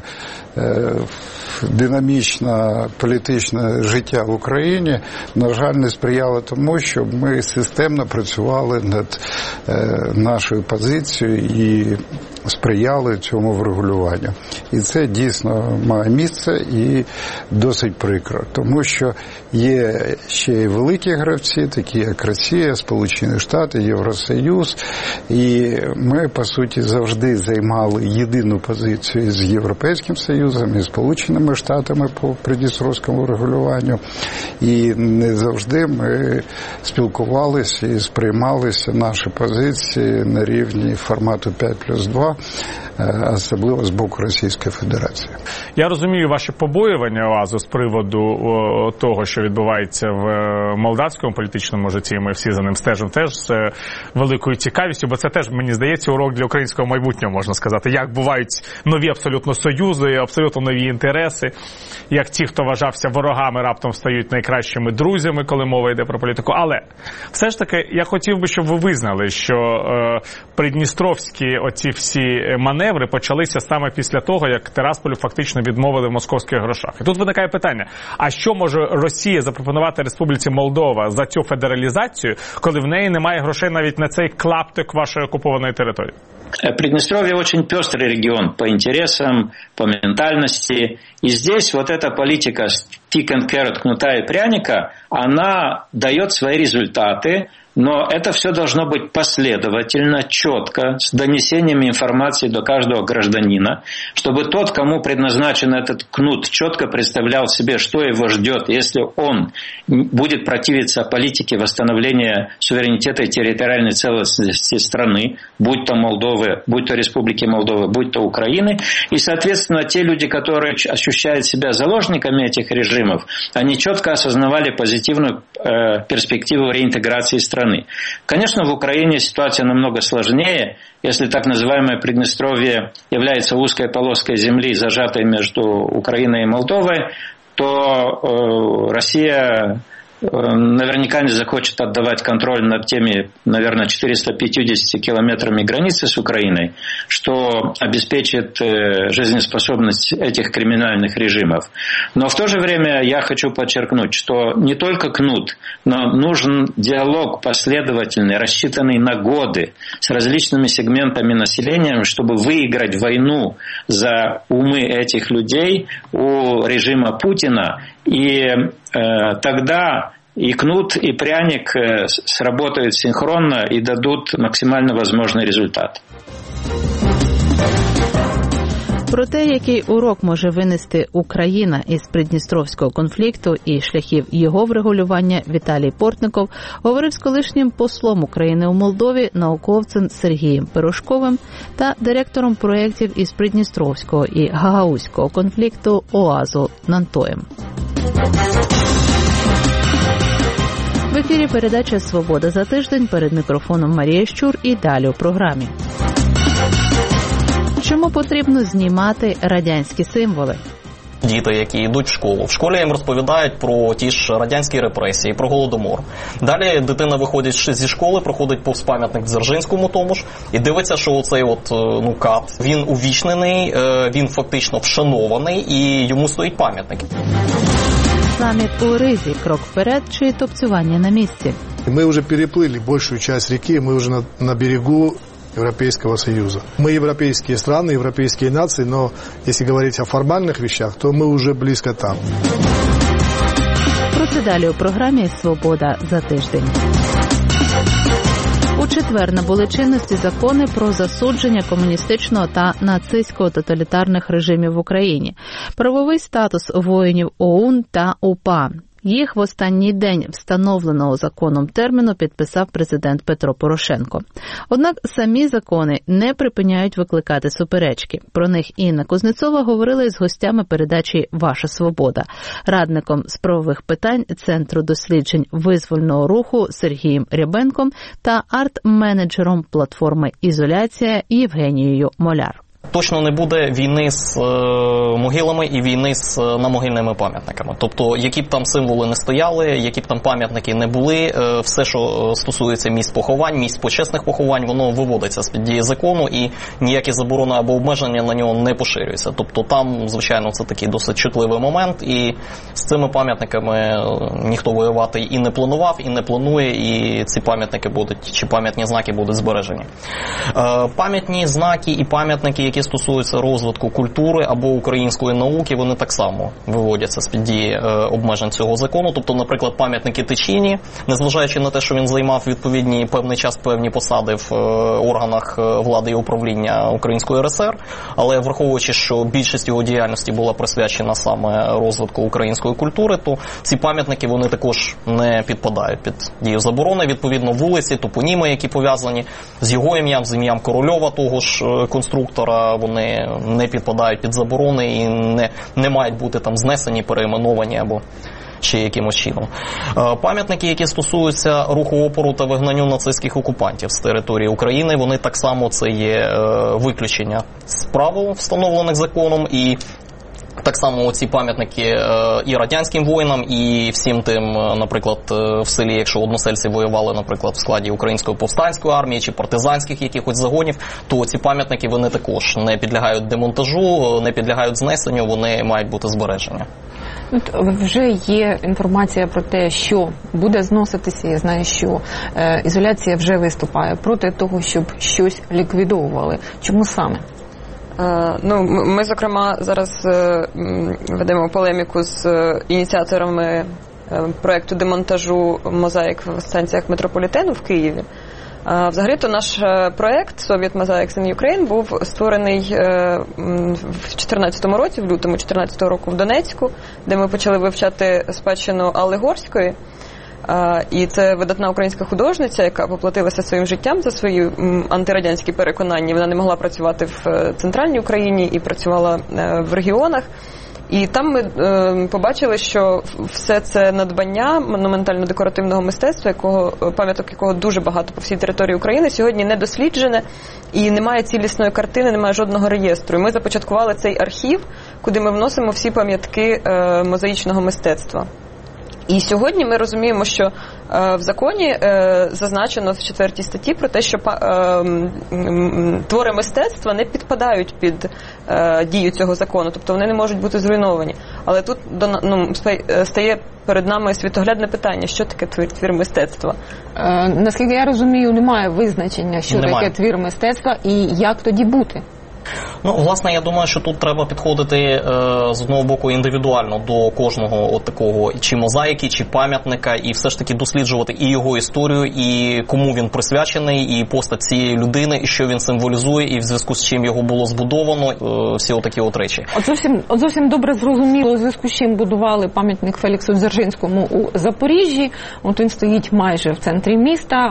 динамічне політичне життя в Україні, на жаль, не сприяло тому, щоб ми системно працювали над нашою позицією і сприяли цьому врегулюванню. І це дійсно має місце і досить прикро, тому що є ще й великі гравці, такі як Росія, Сполучені Штати, Євросоюз, і ми, по суті, завжди займали єдину позицію з Європейським Союзом, Євросоюзом, і Сполученими Штатами по придністровському регулюванню. І не завжди ми спілкувалися і сприймалися наші позиції на рівні формату 5+2, особливо з боку Російської Федерації. Я розумію ваші побоювання, ОАЗу, з приводу того, що відбувається в молдавському політичному житті. Ми всі за ним стежимо теж з великою цікавістю, бо це теж, мені здається, урок для українського майбутнього, можна сказати. Як бувають нові абсолютно союзи, абсолютно нові інтереси, як ті, хто вважався ворогами, раптом стають найкращими друзями, коли мова йде про політику. Але все ж таки я хотів би, щоб ви визнали, що придністровські оці всі маневри почалися саме після того, як Тирасполю фактично відмовили в московських грошах. І тут виникає питання, а що може Росія запропонувати Республіці Молдова за цю федералізацію, коли в неї немає грошей навіть на цей клаптик вашої окупованої території? Приднестровье очень пестрый регион по интересам, по ментальности. И здесь вот эта политика stick and carrot, кнута и пряника, она дает свои результаты. Но это все должно быть последовательно, четко, с донесением информации до каждого гражданина, чтобы тот, кому предназначен этот кнут, четко представлял себе, что его ждет, если он будет противиться политике восстановления суверенитета и территориальной целостности страны, будь то Молдовы, будь то Республики Молдовы, будь то Украины. И, соответственно, те люди, которые ощущают себя заложниками этих режимов, они четко осознавали позитивную перспективу реинтеграции страны. Конечно, в Украине ситуация намного сложнее. Если так называемое Приднестровье является узкой полоской земли, зажатой между Украиной и Молдовой, то Россия наверняка не захочет отдавать контроль над теми, наверное, 450 километрами границы с Украиной, что обеспечит жизнеспособность этих криминальных режимов. Но в то же время я хочу подчеркнуть, что не только кнут, но нужен диалог последовательный, рассчитанный на годы с различными сегментами населения, чтобы выиграть войну за умы этих людей у режима Путина. И тогда и кнут, и пряник сработают синхронно и дадут максимально возможный результат. Про те, який урок може винести Україна із придністровського конфлікту і шляхів його врегулювання, Віталій Портников говорив з колишнім послом України у Молдові, науковцем Сергієм Пирожковим та директором проєктів із придністровського і гагаузького конфлікту ОАЗу Нантоєм. В ефірі передача «Свобода за тиждень», перед мікрофоном Марія Щур і далі у програмі. Чому потрібно знімати радянські символи? Діти, які йдуть в школу. В школі їм розповідають про ті ж радянські репресії, про Голодомор. Далі дитина виходить зі школи, проходить повз пам'ятник Дзержинському тому ж, і дивиться, що оцей кат, він увічнений, він фактично вшанований, і йому стоїть пам'ятник. Саміт у Ризі. Крок вперед чи топцювання на місці? Мы уже переплыли большую часть реки, мы уже на берегу Европейского Союза. Мы европейские страны, европейские нации, но если говорить о формальных вещах, то мы уже близко там. Про це далі у програмі «Свобода за тиждень». У четвер набули чинності закони про засудження комуністичного та нацистського тоталітарних режимів в Україні, правовий статус воїнів ОУН та УПА. Їх в останній день встановленого законом терміну підписав президент Петро Порошенко. Однак самі закони не припиняють викликати суперечки. Про них Інна Кузнецова говорила із гостями передачі «Ваша свобода», радником з правових питань Центру досліджень визвольного руху Сергієм Рябенком та арт-менеджером платформи «Ізоляція» Євгенією Моляр. Точно не буде війни з могилами і війни з намогильними пам'ятниками. Тобто, які б там символи не стояли, які б там пам'ятники не були, все, що стосується місць поховань, місць почесних поховань, воно виводиться з-під дії закону і ніякі заборони або обмеження на нього не поширюються. Тобто там, звичайно, це такий досить чутливий момент, і з цими пам'ятниками ніхто воювати і не планував, і не планує, і ці пам'ятники будуть, чи пам'ятні знаки будуть збережені. Пам'ятні знаки і пам'ятники, які які стосуються розвитку культури або української науки, вони так само виводяться з-під дії обмежень цього закону. Тобто, наприклад, пам'ятники Тичині, незважаючи на те, що він займав відповідні певний час певні посади в органах влади і управління Української РСР, але враховуючи, що більшість його діяльності була присвячена саме розвитку української культури, то ці пам'ятники, вони також не підпадають під дію заборони. Відповідно, вулиці, топоніми, які пов'язані з його ім'ям, з ім'ям Корольова, того ж конструктора, вони не підпадають під заборони і не мають бути там знесені, перейменовані або ще якимось чином. Пам'ятники, які стосуються руху опору та вигнанню нацистських окупантів з території України, вони так само, це є виключення з правил, встановлених законом, і так само ці пам'ятники і радянським воїнам, і всім тим, наприклад, в селі, якщо односельці воювали, наприклад, в складі Української повстанської армії чи партизанських якихось загонів, то ці пам'ятники, вони також не підлягають демонтажу, не підлягають знесенню, вони мають бути збережені. Вже є інформація про те, що буде зноситися. Я знаю, що ізоляція вже виступає проти того, щоб щось ліквідовували. Чому саме? Ми, зокрема, зараз ведемо полеміку з ініціаторами проєкту демонтажу мозаїк в станціях метрополітену в Києві. Взагалі-то наш проєкт Soviet Mosaics in Ukraine був створений в 2014 році, в лютому 2014 року в Донецьку, де ми почали вивчати спадщину Алли Горської. І це видатна українська художниця, яка поплатилася своїм життям за свої антирадянські переконання. Вона не могла працювати в центральній Україні і працювала в регіонах. І там ми побачили, що все це надбання монументально-декоративного мистецтва, пам'яток якого дуже багато по всій території України, сьогодні не досліджене і немає цілісної картини, немає жодного реєстру. І ми започаткували цей архів, куди ми вносимо всі пам'ятки мозаїчного мистецтва. І сьогодні ми розуміємо, що в законі зазначено в 4 статті про те, що твори мистецтва не підпадають під дію цього закону, тобто вони не можуть бути зруйновані. Але тут стає перед нами світоглядне питання, що таке твір мистецтва. Наскільки я розумію, немає визначення, що таке твір мистецтва і як тоді бути. Власне, я думаю, що тут треба підходити з одного боку індивідуально до кожного от такого чи мозаїки, чи пам'ятника, і все ж таки досліджувати і його історію, і кому він присвячений, і постать цієї людини, і що він символізує, і в зв'язку з чим його було збудовано, всі отакі от речі. От зовсім добре зрозуміло, у зв'язку з чим будували пам'ятник Феліксу Дзержинському у Запоріжжі. От він стоїть майже в центрі міста,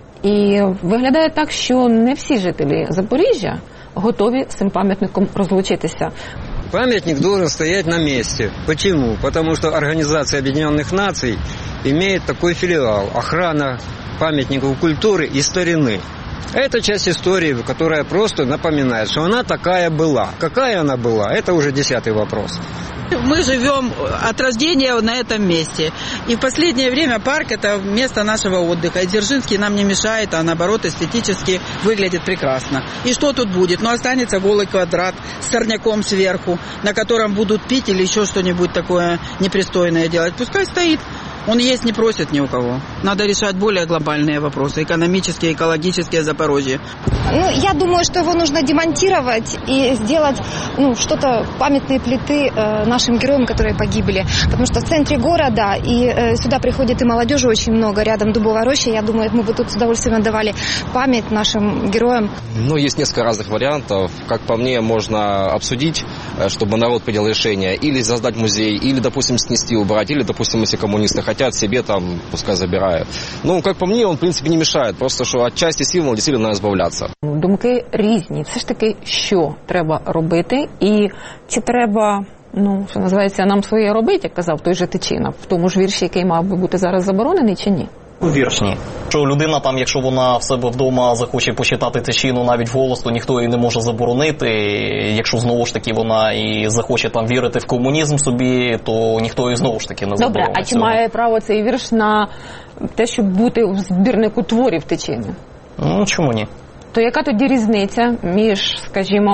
і виглядає так, що не всі жителі Запоріжжя готові з цим пам'ятником розлучитися. Памятник должен стоять на месте. Почему? Потому что Организация Объединенных Наций имеет такой филиал – охрана памятников культуры и старины. Это часть истории, которая просто напоминает, что она такая была. Какая она была – это уже 10-й вопрос. Мы живем от рождения на этом месте. И в последнее время парк – это место нашего отдыха. И Дзержинский нам не мешает, а наоборот эстетически выглядит прекрасно. И что тут будет? Останется голый квадрат с сорняком сверху, на котором будут пить или еще что-нибудь такое непристойное делать. Пускай стоит. Он есть не просит ни у кого. Надо решать более глобальные вопросы, экономические, экологические, Запорожье. Я думаю, что его нужно демонтировать и сделать что-то, памятные плиты нашим героям, которые погибли. Потому что в центре города, и сюда приходит и молодежи очень много, рядом Дубовая роща. Я думаю, мы бы тут с удовольствием отдавали память нашим героям. Есть несколько разных вариантов. Как по мне, можно обсудить, чтобы народ принял решение. Или создать музей, или, допустим, снести, убрать, или, допустим, если коммунисты хотят себе, пускай забирают. Как по мне, он, в принципе, не мешает. Просто, что от части символа действительно надо избавляться. Думки різні. Все ж таки, що треба робити? І чи треба, що називається, нам своє робити, як казав той же Тичина, в тому ж вірші, який мав би бути зараз заборонений, чи ні? Вірш ні. Що людина якщо вона в себе вдома захоче почитати Тичину навіть вголос, то ніхто її не може заборонити. Якщо знову ж таки вона і захоче вірити в комунізм собі, то ніхто її знову ж таки не заборонить. Добре, а чи має право цей вірш на те, щоб бути в збірнику творів Тичини? Чому ні? То яка тоді різниця між, скажімо,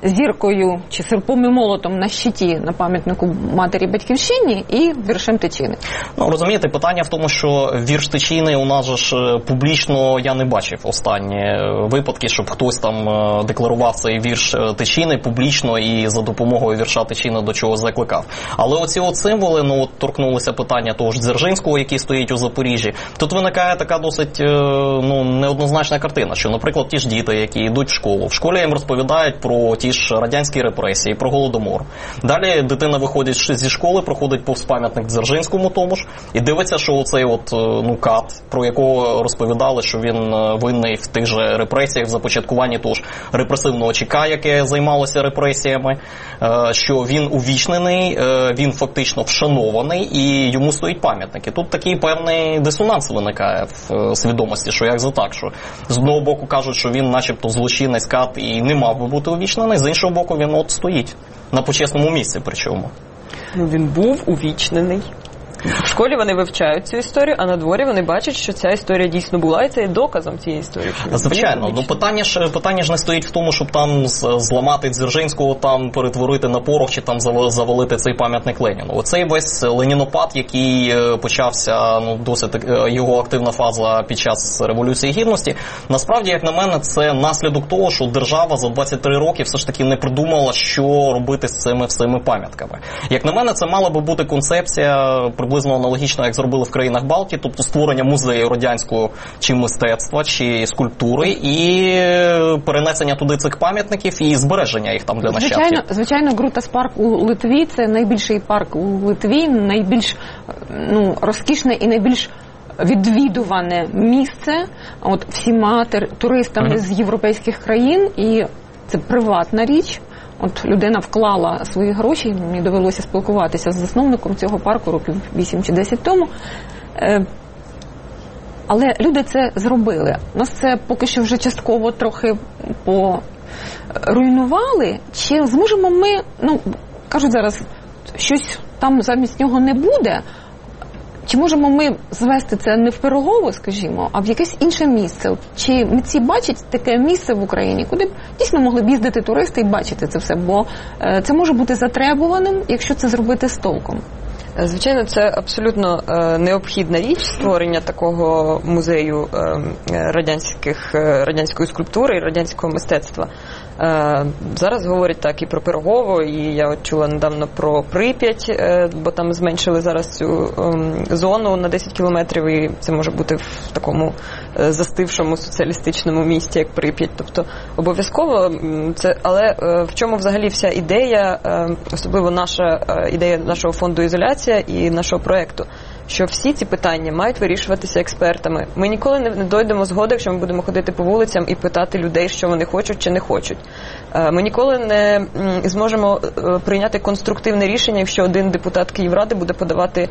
зіркою чи серпом і молотом на щиті на пам'ятнику матері Батьківщині і віршем Тичини. Ну, розумієте, питання в тому, що вірш Тичини у нас же ж публічно я не бачив останні випадки, щоб хтось там декларував цей вірш Тичини публічно і за допомогою вірша Тичини до чогось закликав. Але оці от символи, ну, от торкнулися питання того ж Дзержинського, який стоїть у Запоріжжі. Тут виникає така досить неоднозначна картина, що, наприклад, ті ж діти, які йдуть в школі їм розповідають про ті ж радянські репресії, про Голодомор. Далі дитина виходить зі школи, проходить повз пам'ятник Дзержинському тому ж, і дивиться, що оцей кат, про якого розповідали, що він винний в тих же репресіях, в започаткуванні того ж репресивного ЧК, яке займалося репресіями, що він увічнений, він фактично вшанований і йому стоїть пам'ятник. І тут такий певний дисонанс виникає в свідомості, що як за так, що з одного боку кажуть, що він начебто злочинець, кат і не мав би бути увічнений, з іншого боку він от стоїть на почесному місці причому. Він був увічнений. В школі вони вивчають цю історію, а на дворі вони бачать, що ця історія дійсно була, і це є доказом цієї історії. Звичайно, ну питання ж не стоїть в тому, щоб там зламати Дзержинського, там перетворити на порох, чи там завалити цей пам'ятник Леніну. Оцей весь ленінопад, який почався, досить його активна фаза під час Революції Гідності, насправді, як на мене, це наслідок того, що держава за 23 роки все ж таки не придумала, що робити з цими всіми пам'ятками. Як на мене, це мала би бути концепція приблизно аналогічно, як зробили в країнах Балтії, тобто створення музею радянського чи мистецтва, чи скульптури, і перенесення туди цих пам'ятників і збереження їх там для нащадків. Звичайно, Грутас парк у Литві – це найбільший парк у Литві, найбільш розкішне і найбільш відвідуване місце всіма туристами з європейських країн, і це приватна річ. От людина вклала свої гроші, мені довелося спілкуватися з засновником цього парку років 8 чи 10 тому. Але люди це зробили. Нас це поки що вже частково трохи поруйнували. Чи зможемо ми, кажуть зараз, щось там замість нього не буде, чи можемо ми звести це не в Пирогово, скажімо, а в якесь інше місце? Чи митці бачать таке місце в Україні, куди б дійсно могли б їздити туристи і бачити це все? Бо це може бути затребуваним, якщо це зробити з толком. Звичайно, це абсолютно необхідна річ, створення такого музею радянської скульптури і радянського мистецтва. Зараз говорять так і про Пирогово, і я от чула недавно про Прип'ять, бо там зменшили зараз цю зону на 10 кілометрів, і це може бути в такому застившому соціалістичному місті, як Прип'ять. Тобто обов'язково це, але в чому взагалі вся ідея, особливо наша ідея нашого фонду «Ізоляція» і нашого проєкту, що всі ці питання мають вирішуватися експертами. Ми ніколи не дойдемо згоди, якщо ми будемо ходити по вулицям і питати людей, що вони хочуть чи не хочуть. Ми ніколи не зможемо прийняти конструктивне рішення, якщо один депутат Київради буде подавати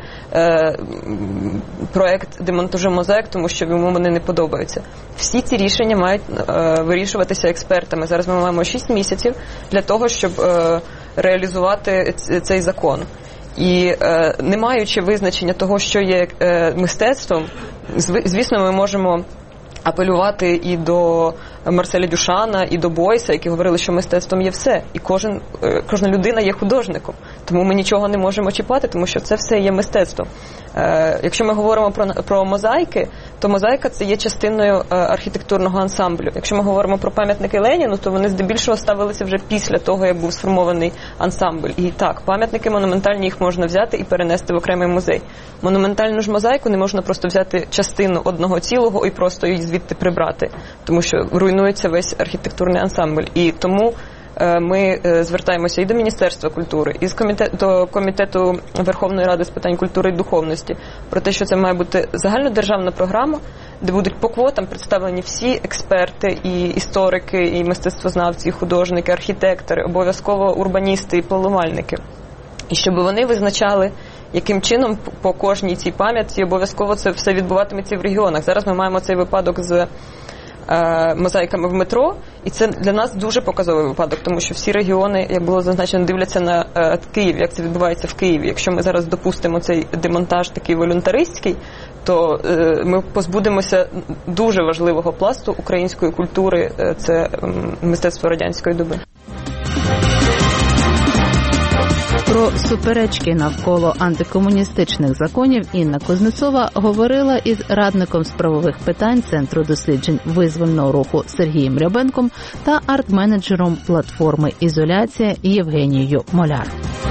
проект демонтажу мозаїк, тому що йому вони не подобаються. Всі ці рішення мають вирішуватися експертами. Зараз ми маємо 6 місяців для того, щоб реалізувати цей закон. І не маючи визначення того, що є мистецтвом, звісно, ми можемо апелювати і до Марселя Дюшана, і до Бойса, які говорили, що мистецтвом є все. І кожна людина є художником. Тому ми нічого не можемо чіпати, тому що це все є мистецтво. Якщо ми говоримо про мозаїки, то мозаїка – це є частиною архітектурного ансамблю. Якщо ми говоримо про пам'ятники Леніну, то вони здебільшого ставилися вже після того, як був сформований ансамбль. І так, пам'ятники монументальні, їх можна взяти і перенести в окремий музей. Монументальну ж мозаїку не можна просто взяти частину одного цілого і просто її звідти прибрати, тому що руйнується весь архітектурний ансамбль. І тому ми звертаємося і до Міністерства культури, і до Комітету Верховної Ради з питань культури і духовності про те, що це має бути загальнодержавна програма, де будуть по квотам представлені всі експерти, і історики, і мистецтвознавці, і художники, архітектори, обов'язково урбаністи і планувальники. І щоб вони визначали, яким чином по кожній цій пам'ятці обов'язково це все відбуватиметься в регіонах. Зараз ми маємо цей випадок з мозаїками в метро, і це для нас дуже показовий випадок, тому що всі регіони, як було зазначено, дивляться на Київ, як це відбувається в Києві. Якщо ми зараз допустимо цей демонтаж такий волюнтаристський, то ми позбудемося дуже важливого пласту української культури, це мистецтво радянської доби. Про суперечки навколо антикомуністичних законів Інна Кузнецова говорила із радником з правових питань Центру досліджень визвольного руху Сергієм Рябенком та арт-менеджером платформи «Ізоляція» Євгенією Моляр.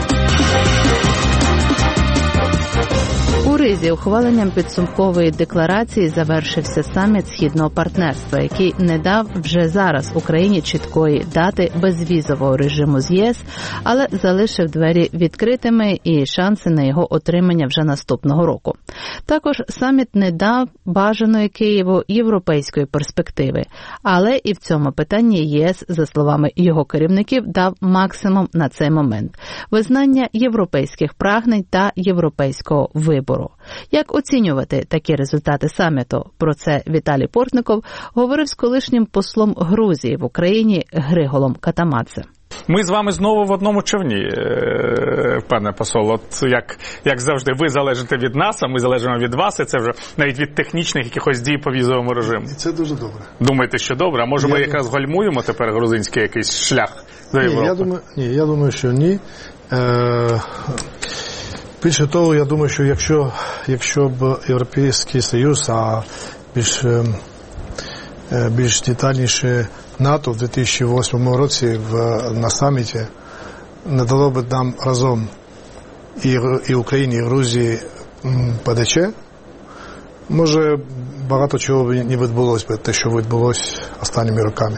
У Ризі ухваленням підсумкової декларації завершився саміт Східного партнерства, який не дав вже зараз Україні чіткої дати безвізового режиму з ЄС, але залишив двері відкритими і шанси на його отримання вже наступного року. Також саміт не дав бажаної Києву європейської перспективи, але і в цьому питанні ЄС, за словами його керівників, дав максимум на цей момент – визнання європейських прагнень та європейського вибору. Як оцінювати такі результати саміту? Про це Віталій Портников говорив з колишнім послом Грузії в Україні Григолом Катамадзе. Ми з вами знову в одному човні, пане посол. От як завжди, ви залежите від нас, а ми залежимо від вас, і це вже навіть від технічних якихось дій по візовому режиму. І це дуже добре. Думаєте, що добре? А може ми якраз гальмуємо тепер грузинський якийсь шлях до Європи? Я думаю, що ні. Більше того, я думаю, що якщо б Європейський Союз, а більш детальніше НАТО в 2008 році на саміті не дало б нам разом і Україні, і Грузії ПДЧ, може багато чого б не відбулося б, те, що відбулося останніми роками.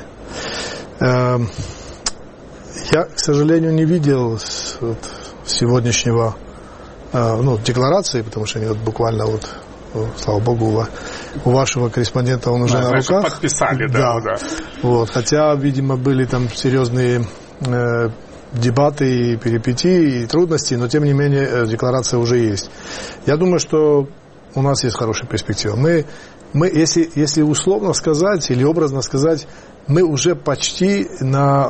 Я, к сожалению, не видел сегодняшнего декларации, потому что они буквально слава богу, у вашего корреспондента он уже на руках. Подписали, да. Вот, хотя, видимо, были там серьезные дебаты и перипетии, и трудности, но, тем не менее, декларация уже есть. Я думаю, что у нас есть хорошая перспектива. Мы если условно сказать или образно сказать, мы уже почти на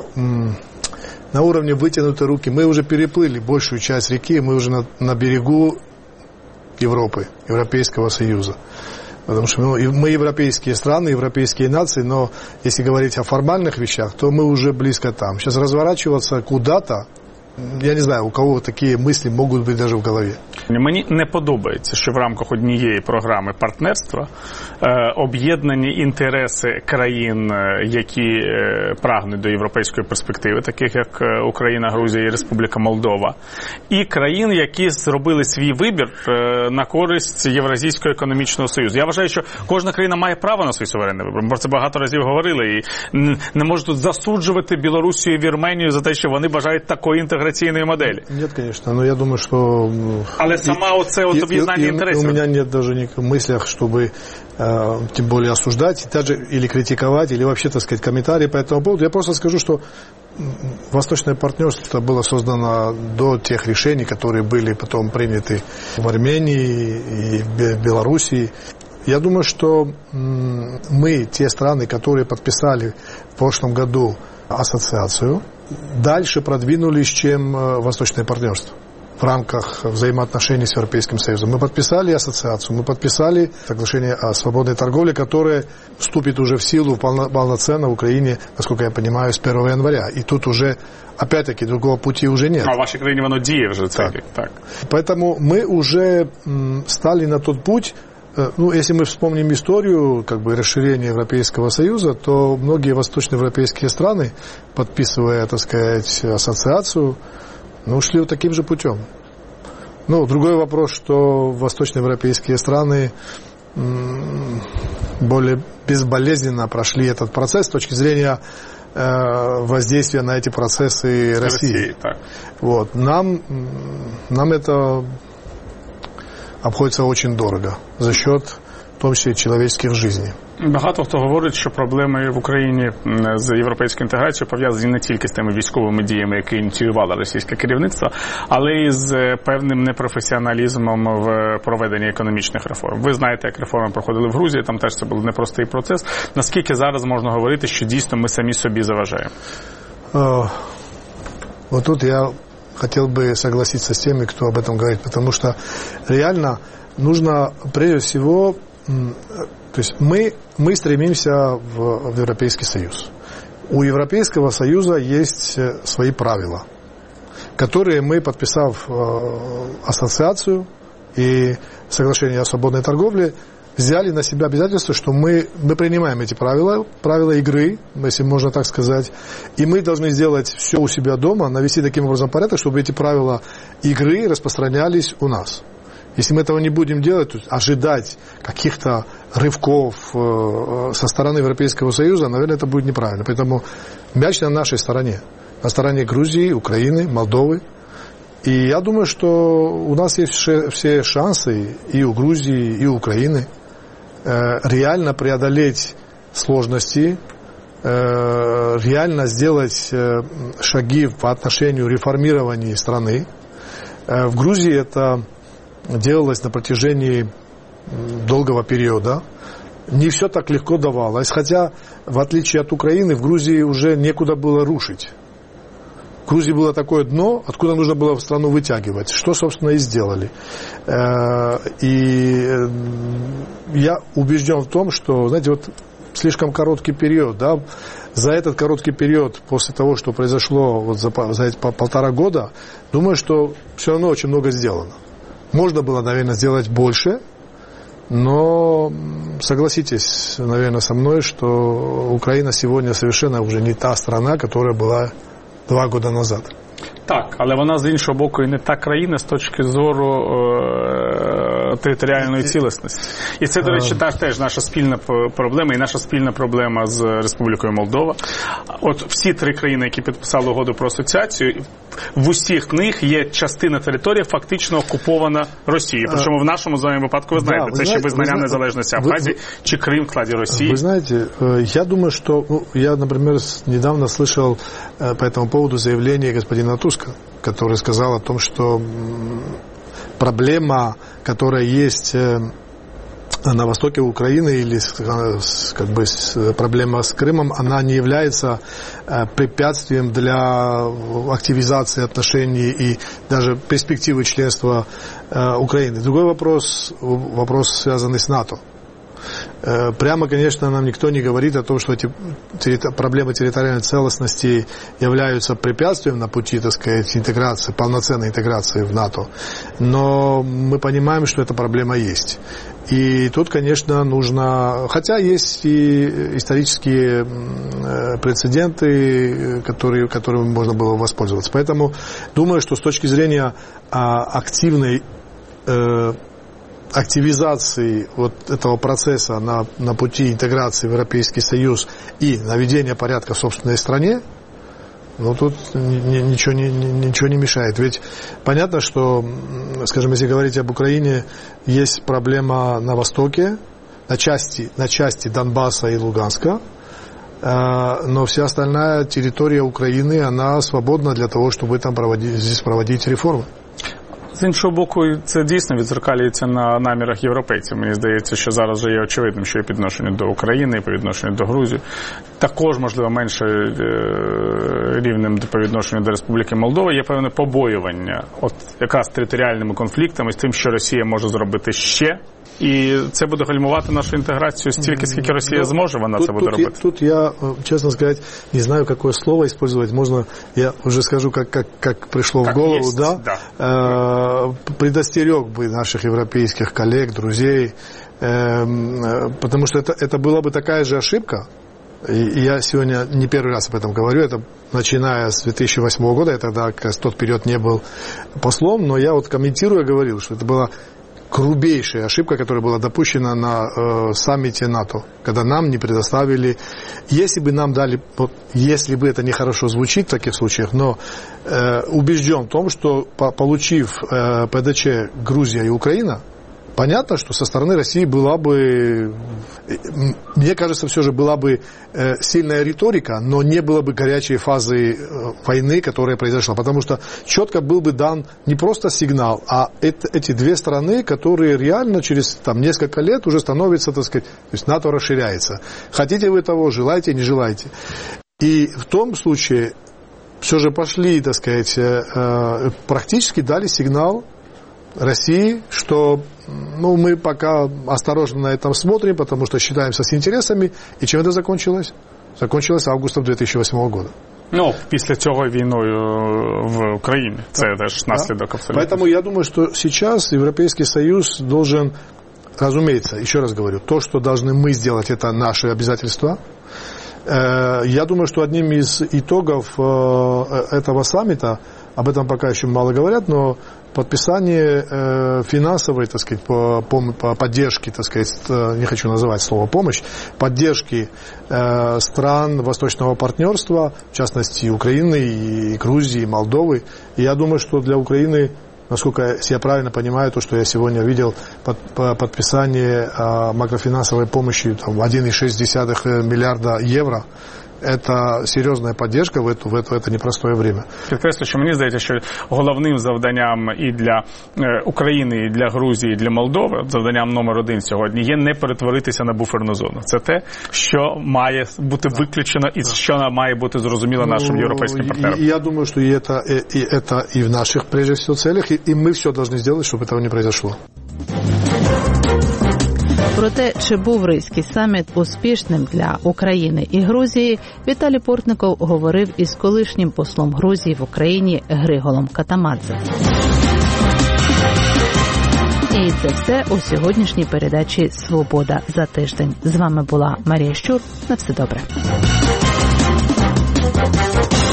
уровне вытянутой руки. Мы уже переплыли большую часть реки, мы уже на берегу Европы, Европейского Союза. Потому что мы европейские страны, европейские нации, но если говорить о формальных вещах, то мы уже близко там. Сейчас разворачиваться куда-то, я не знаю, у кого такі мислі можуть бути навіть в голові. Мені не подобається, що в рамках однієї програми партнерства об'єднані інтереси країн, які прагнуть до європейської перспективи, таких як Україна, Грузія і Республіка Молдова, і країн, які зробили свій вибір на користь Євразійського економічного союзу. Я вважаю, що кожна країна має право на свій суверенний вибір. Ми про це багато разів говорили, і не можуть тут засуджувати Білорусію і Вірменію за те, що вони бажають такої интеграционной модели. Нет, конечно, но я думаю, что... Але сама оце об'єднання інтересів. У меня нет даже никаких мыслях, чтобы тем более осуждать, даже или критиковать, или вообще, так сказать, комментарии по этому поводу. Я просто скажу, что Восточное партнерство было создано до тех решений, которые были потом приняты в Армении и в Белоруссии. Я думаю, что мы, те страны, которые подписали в прошлом году ассоциацию, дальше продвинулись, чем Восточное партнерство в рамках взаимоотношений с Европейским Союзом. Мы подписали ассоциацию, мы подписали соглашение о свободной торговле, которое вступит уже в силу полноценно в Украине, насколько я понимаю, с 1 января. И тут уже, опять-таки, другого пути уже нет. А в вашей краине оно діє вже цей рік, так. Поэтому мы уже стали на тот путь. Ну, если мы вспомним историю расширения Европейского Союза, то многие восточноевропейские страны, подписывая, так сказать, ассоциацию, шли вот таким же путем. Другой вопрос, что восточноевропейские страны более безболезненно прошли этот процесс с точки зрения воздействия на эти процессы России. Так. Вот. Нам это обходится очень дорого за счет, в тому числі, человеческих жизней. Багато хто говорить, що проблеми в Україні з європейською інтеграцією пов'язані не тільки з тими військовими діями, які ініціювало російське керівництво, але і з певним непрофесіоналізмом в проведенні економічних реформ. Ви знаєте, як реформи проходили в Грузії, там теж це був непростий процес. Наскільки зараз можна говорити, що дійсно ми самі собі заважаємо? Вот тут я хотел бы согласиться с теми, кто об этом говорит, потому что реально нужно, прежде всего, то есть мы стремимся в Европейский Союз. У Европейского Союза есть свои правила. которые мы, подписав ассоциацию и соглашение о свободной торговле, взяли на себя обязательство, что мы принимаем эти правила игры, если можно так сказать, и мы должны сделать все у себя дома, навести таким образом порядок, чтобы эти правила игры распространялись у нас. Если мы этого не будем делать, то ожидать каких-то рывков со стороны Европейского Союза, наверное, это будет неправильно. Поэтому мяч на нашей стороне, на стороне Грузии, Украины, Молдовы. И я думаю, что у нас есть все шансы и у Грузии, и у Украины реально преодолеть сложности, реально сделать шаги по отношению к реформированию страны. В Грузии это делалось на протяжении долгого периода. Не все так легко давалось, хотя, в отличие от Украины, в Грузии уже некуда было рушить. В Грузии было такое дно, откуда нужно было страну вытягивать, что, собственно, и сделали. И я убежден в том, что, знаете, вот слишком короткий период, да, за этот короткий период, после того, что произошло вот за эти 1,5 года, думаю, что все равно очень много сделано. Можно было, наверное, сделать больше, но согласитесь, наверное, со мной, что Украина сегодня совершенно уже не та страна, которая была 2 года назад. Так, але вона з іншого боку і не та країна з точки зору територіальної цілісності. І це, до речі, теж наша спільна проблема, і наша спільна проблема з Республікою Молдова. От всі 3 країни, які підписали угоду про асоціацію, в усіх них є частина території фактично окупована Росією. Причому в нашому з вами випадку, ви знаєте, це ще визнання незалежності Абхазії чи Крим в складі Росії. Вы знаете, я думаю, что я, например, недавно слышал по этому поводу заявление господина Туска, который сказал о том, что проблема, которая есть на востоке Украины, или как бы проблема с Крымом, она не является препятствием для активизации отношений и даже перспективы членства Украины. Другой вопрос связанный с НАТО. Прямо, конечно, нам никто не говорит о том, что эти проблемы территориальной целостности являются препятствием на пути, так сказать, интеграции, полноценной интеграции в НАТО. Но мы понимаем, что эта проблема есть. И тут, конечно, нужно... Хотя есть и исторические прецеденты, которыми можно было воспользоваться. Поэтому думаю, что с точки зрения активной активизации вот этого процесса на пути интеграции в Европейский Союз и наведения порядка в собственной стране, ну, тут ничего не мешает. Ведь понятно, что, скажем, если говорить об Украине, есть проблема на востоке, на части Донбасса и Луганска, но вся остальная территория Украины, она свободна для того, чтобы там здесь проводить реформы. З іншого боку, це дійсно відзеркалюється на намірах європейців. Мені здається, що зараз вже є очевидним, що і по відношенню до України, і по відношенню до Грузії. Також, можливо, менше рівнем по відношенню до Республіки Молдова є певне побоювання от якраз територіальними конфліктами, з тим, що Росія може зробити ще. І це буде гальмувати нашу інтеграцію стільки, скільки Росія зможе, вона це буде робити. Тут я, честно сказать, не знаю, какое слово использовать. Можно, я уже скажу, как пришло в голову, есть, да? Предостерег бы наших европейских коллег, друзей, потому что это была бы такая же ошибка. И я сегодня не первый раз об этом говорю, это начиная с 2008 года, я тогда как раз в тот период не был послом, но я вот комментируя говорил, что это была грубейшая ошибка, которая была допущена на саммите НАТО, когда нам не предоставили, если бы нам дали, вот, если бы это нехорошо звучит в таких случаях, но убежден в том, что получив ПДЧ Грузия и Украина, понятно, что со стороны России была бы, мне кажется, все же была бы сильная риторика, но не было бы горячей фазы войны, которая произошла. Потому что четко был бы дан не просто сигнал, а эти 2 страны, которые реально через несколько лет уже становятся, так сказать, то есть НАТО расширяется. Хотите вы того, желаете, не желаете. И в том случае все же пошли, так сказать, практически дали сигнал России, что мы пока осторожно на этом смотрим, потому что считаемся с интересами. И чем это закончилось? Закончилось августом 2008 года. Після цього війною в Україні. Це теж наслідок абсолютно. Поэтому я думаю, что сейчас Европейский Союз должен, разумеется, еще раз говорю, то, что должны мы сделать, это наши обязательства. Я думаю, что одним из итогов этого саммита, об этом пока еще мало говорят, но подписание финансовой, так сказать, по поддержке, так сказать, не хочу называть слово помощь, поддержки стран Восточного партнерства, в частности Украины, и Грузии, и Молдовы. И я думаю, что для Украины, насколько я правильно понимаю, то, что я сегодня видел, подписание макрофинансовой помощи там, 1,6 миллиарда евро, це серйозна підтримка в це непростое время. Підкреслю, що мені здається, що головним завданням і для України, і для Грузії, і для Молдови, завданням номер 1 сьогодні є не перетворитися на буферну зону. Це те, що має бути виключено і що має бути зрозуміло нашим європейським партнерам. Я думаю, що це і в наших, прежде всего, целях, і ми все повинні зробити, щоб цього не произошло. Про те, чи був Ризький саміт успішним для України і Грузії, Віталій Портников говорив із колишнім послом Грузії в Україні Григолом Катамадзе. І це все у сьогоднішній передачі «Свобода за тиждень». З вами була Марія Щур. На все добре.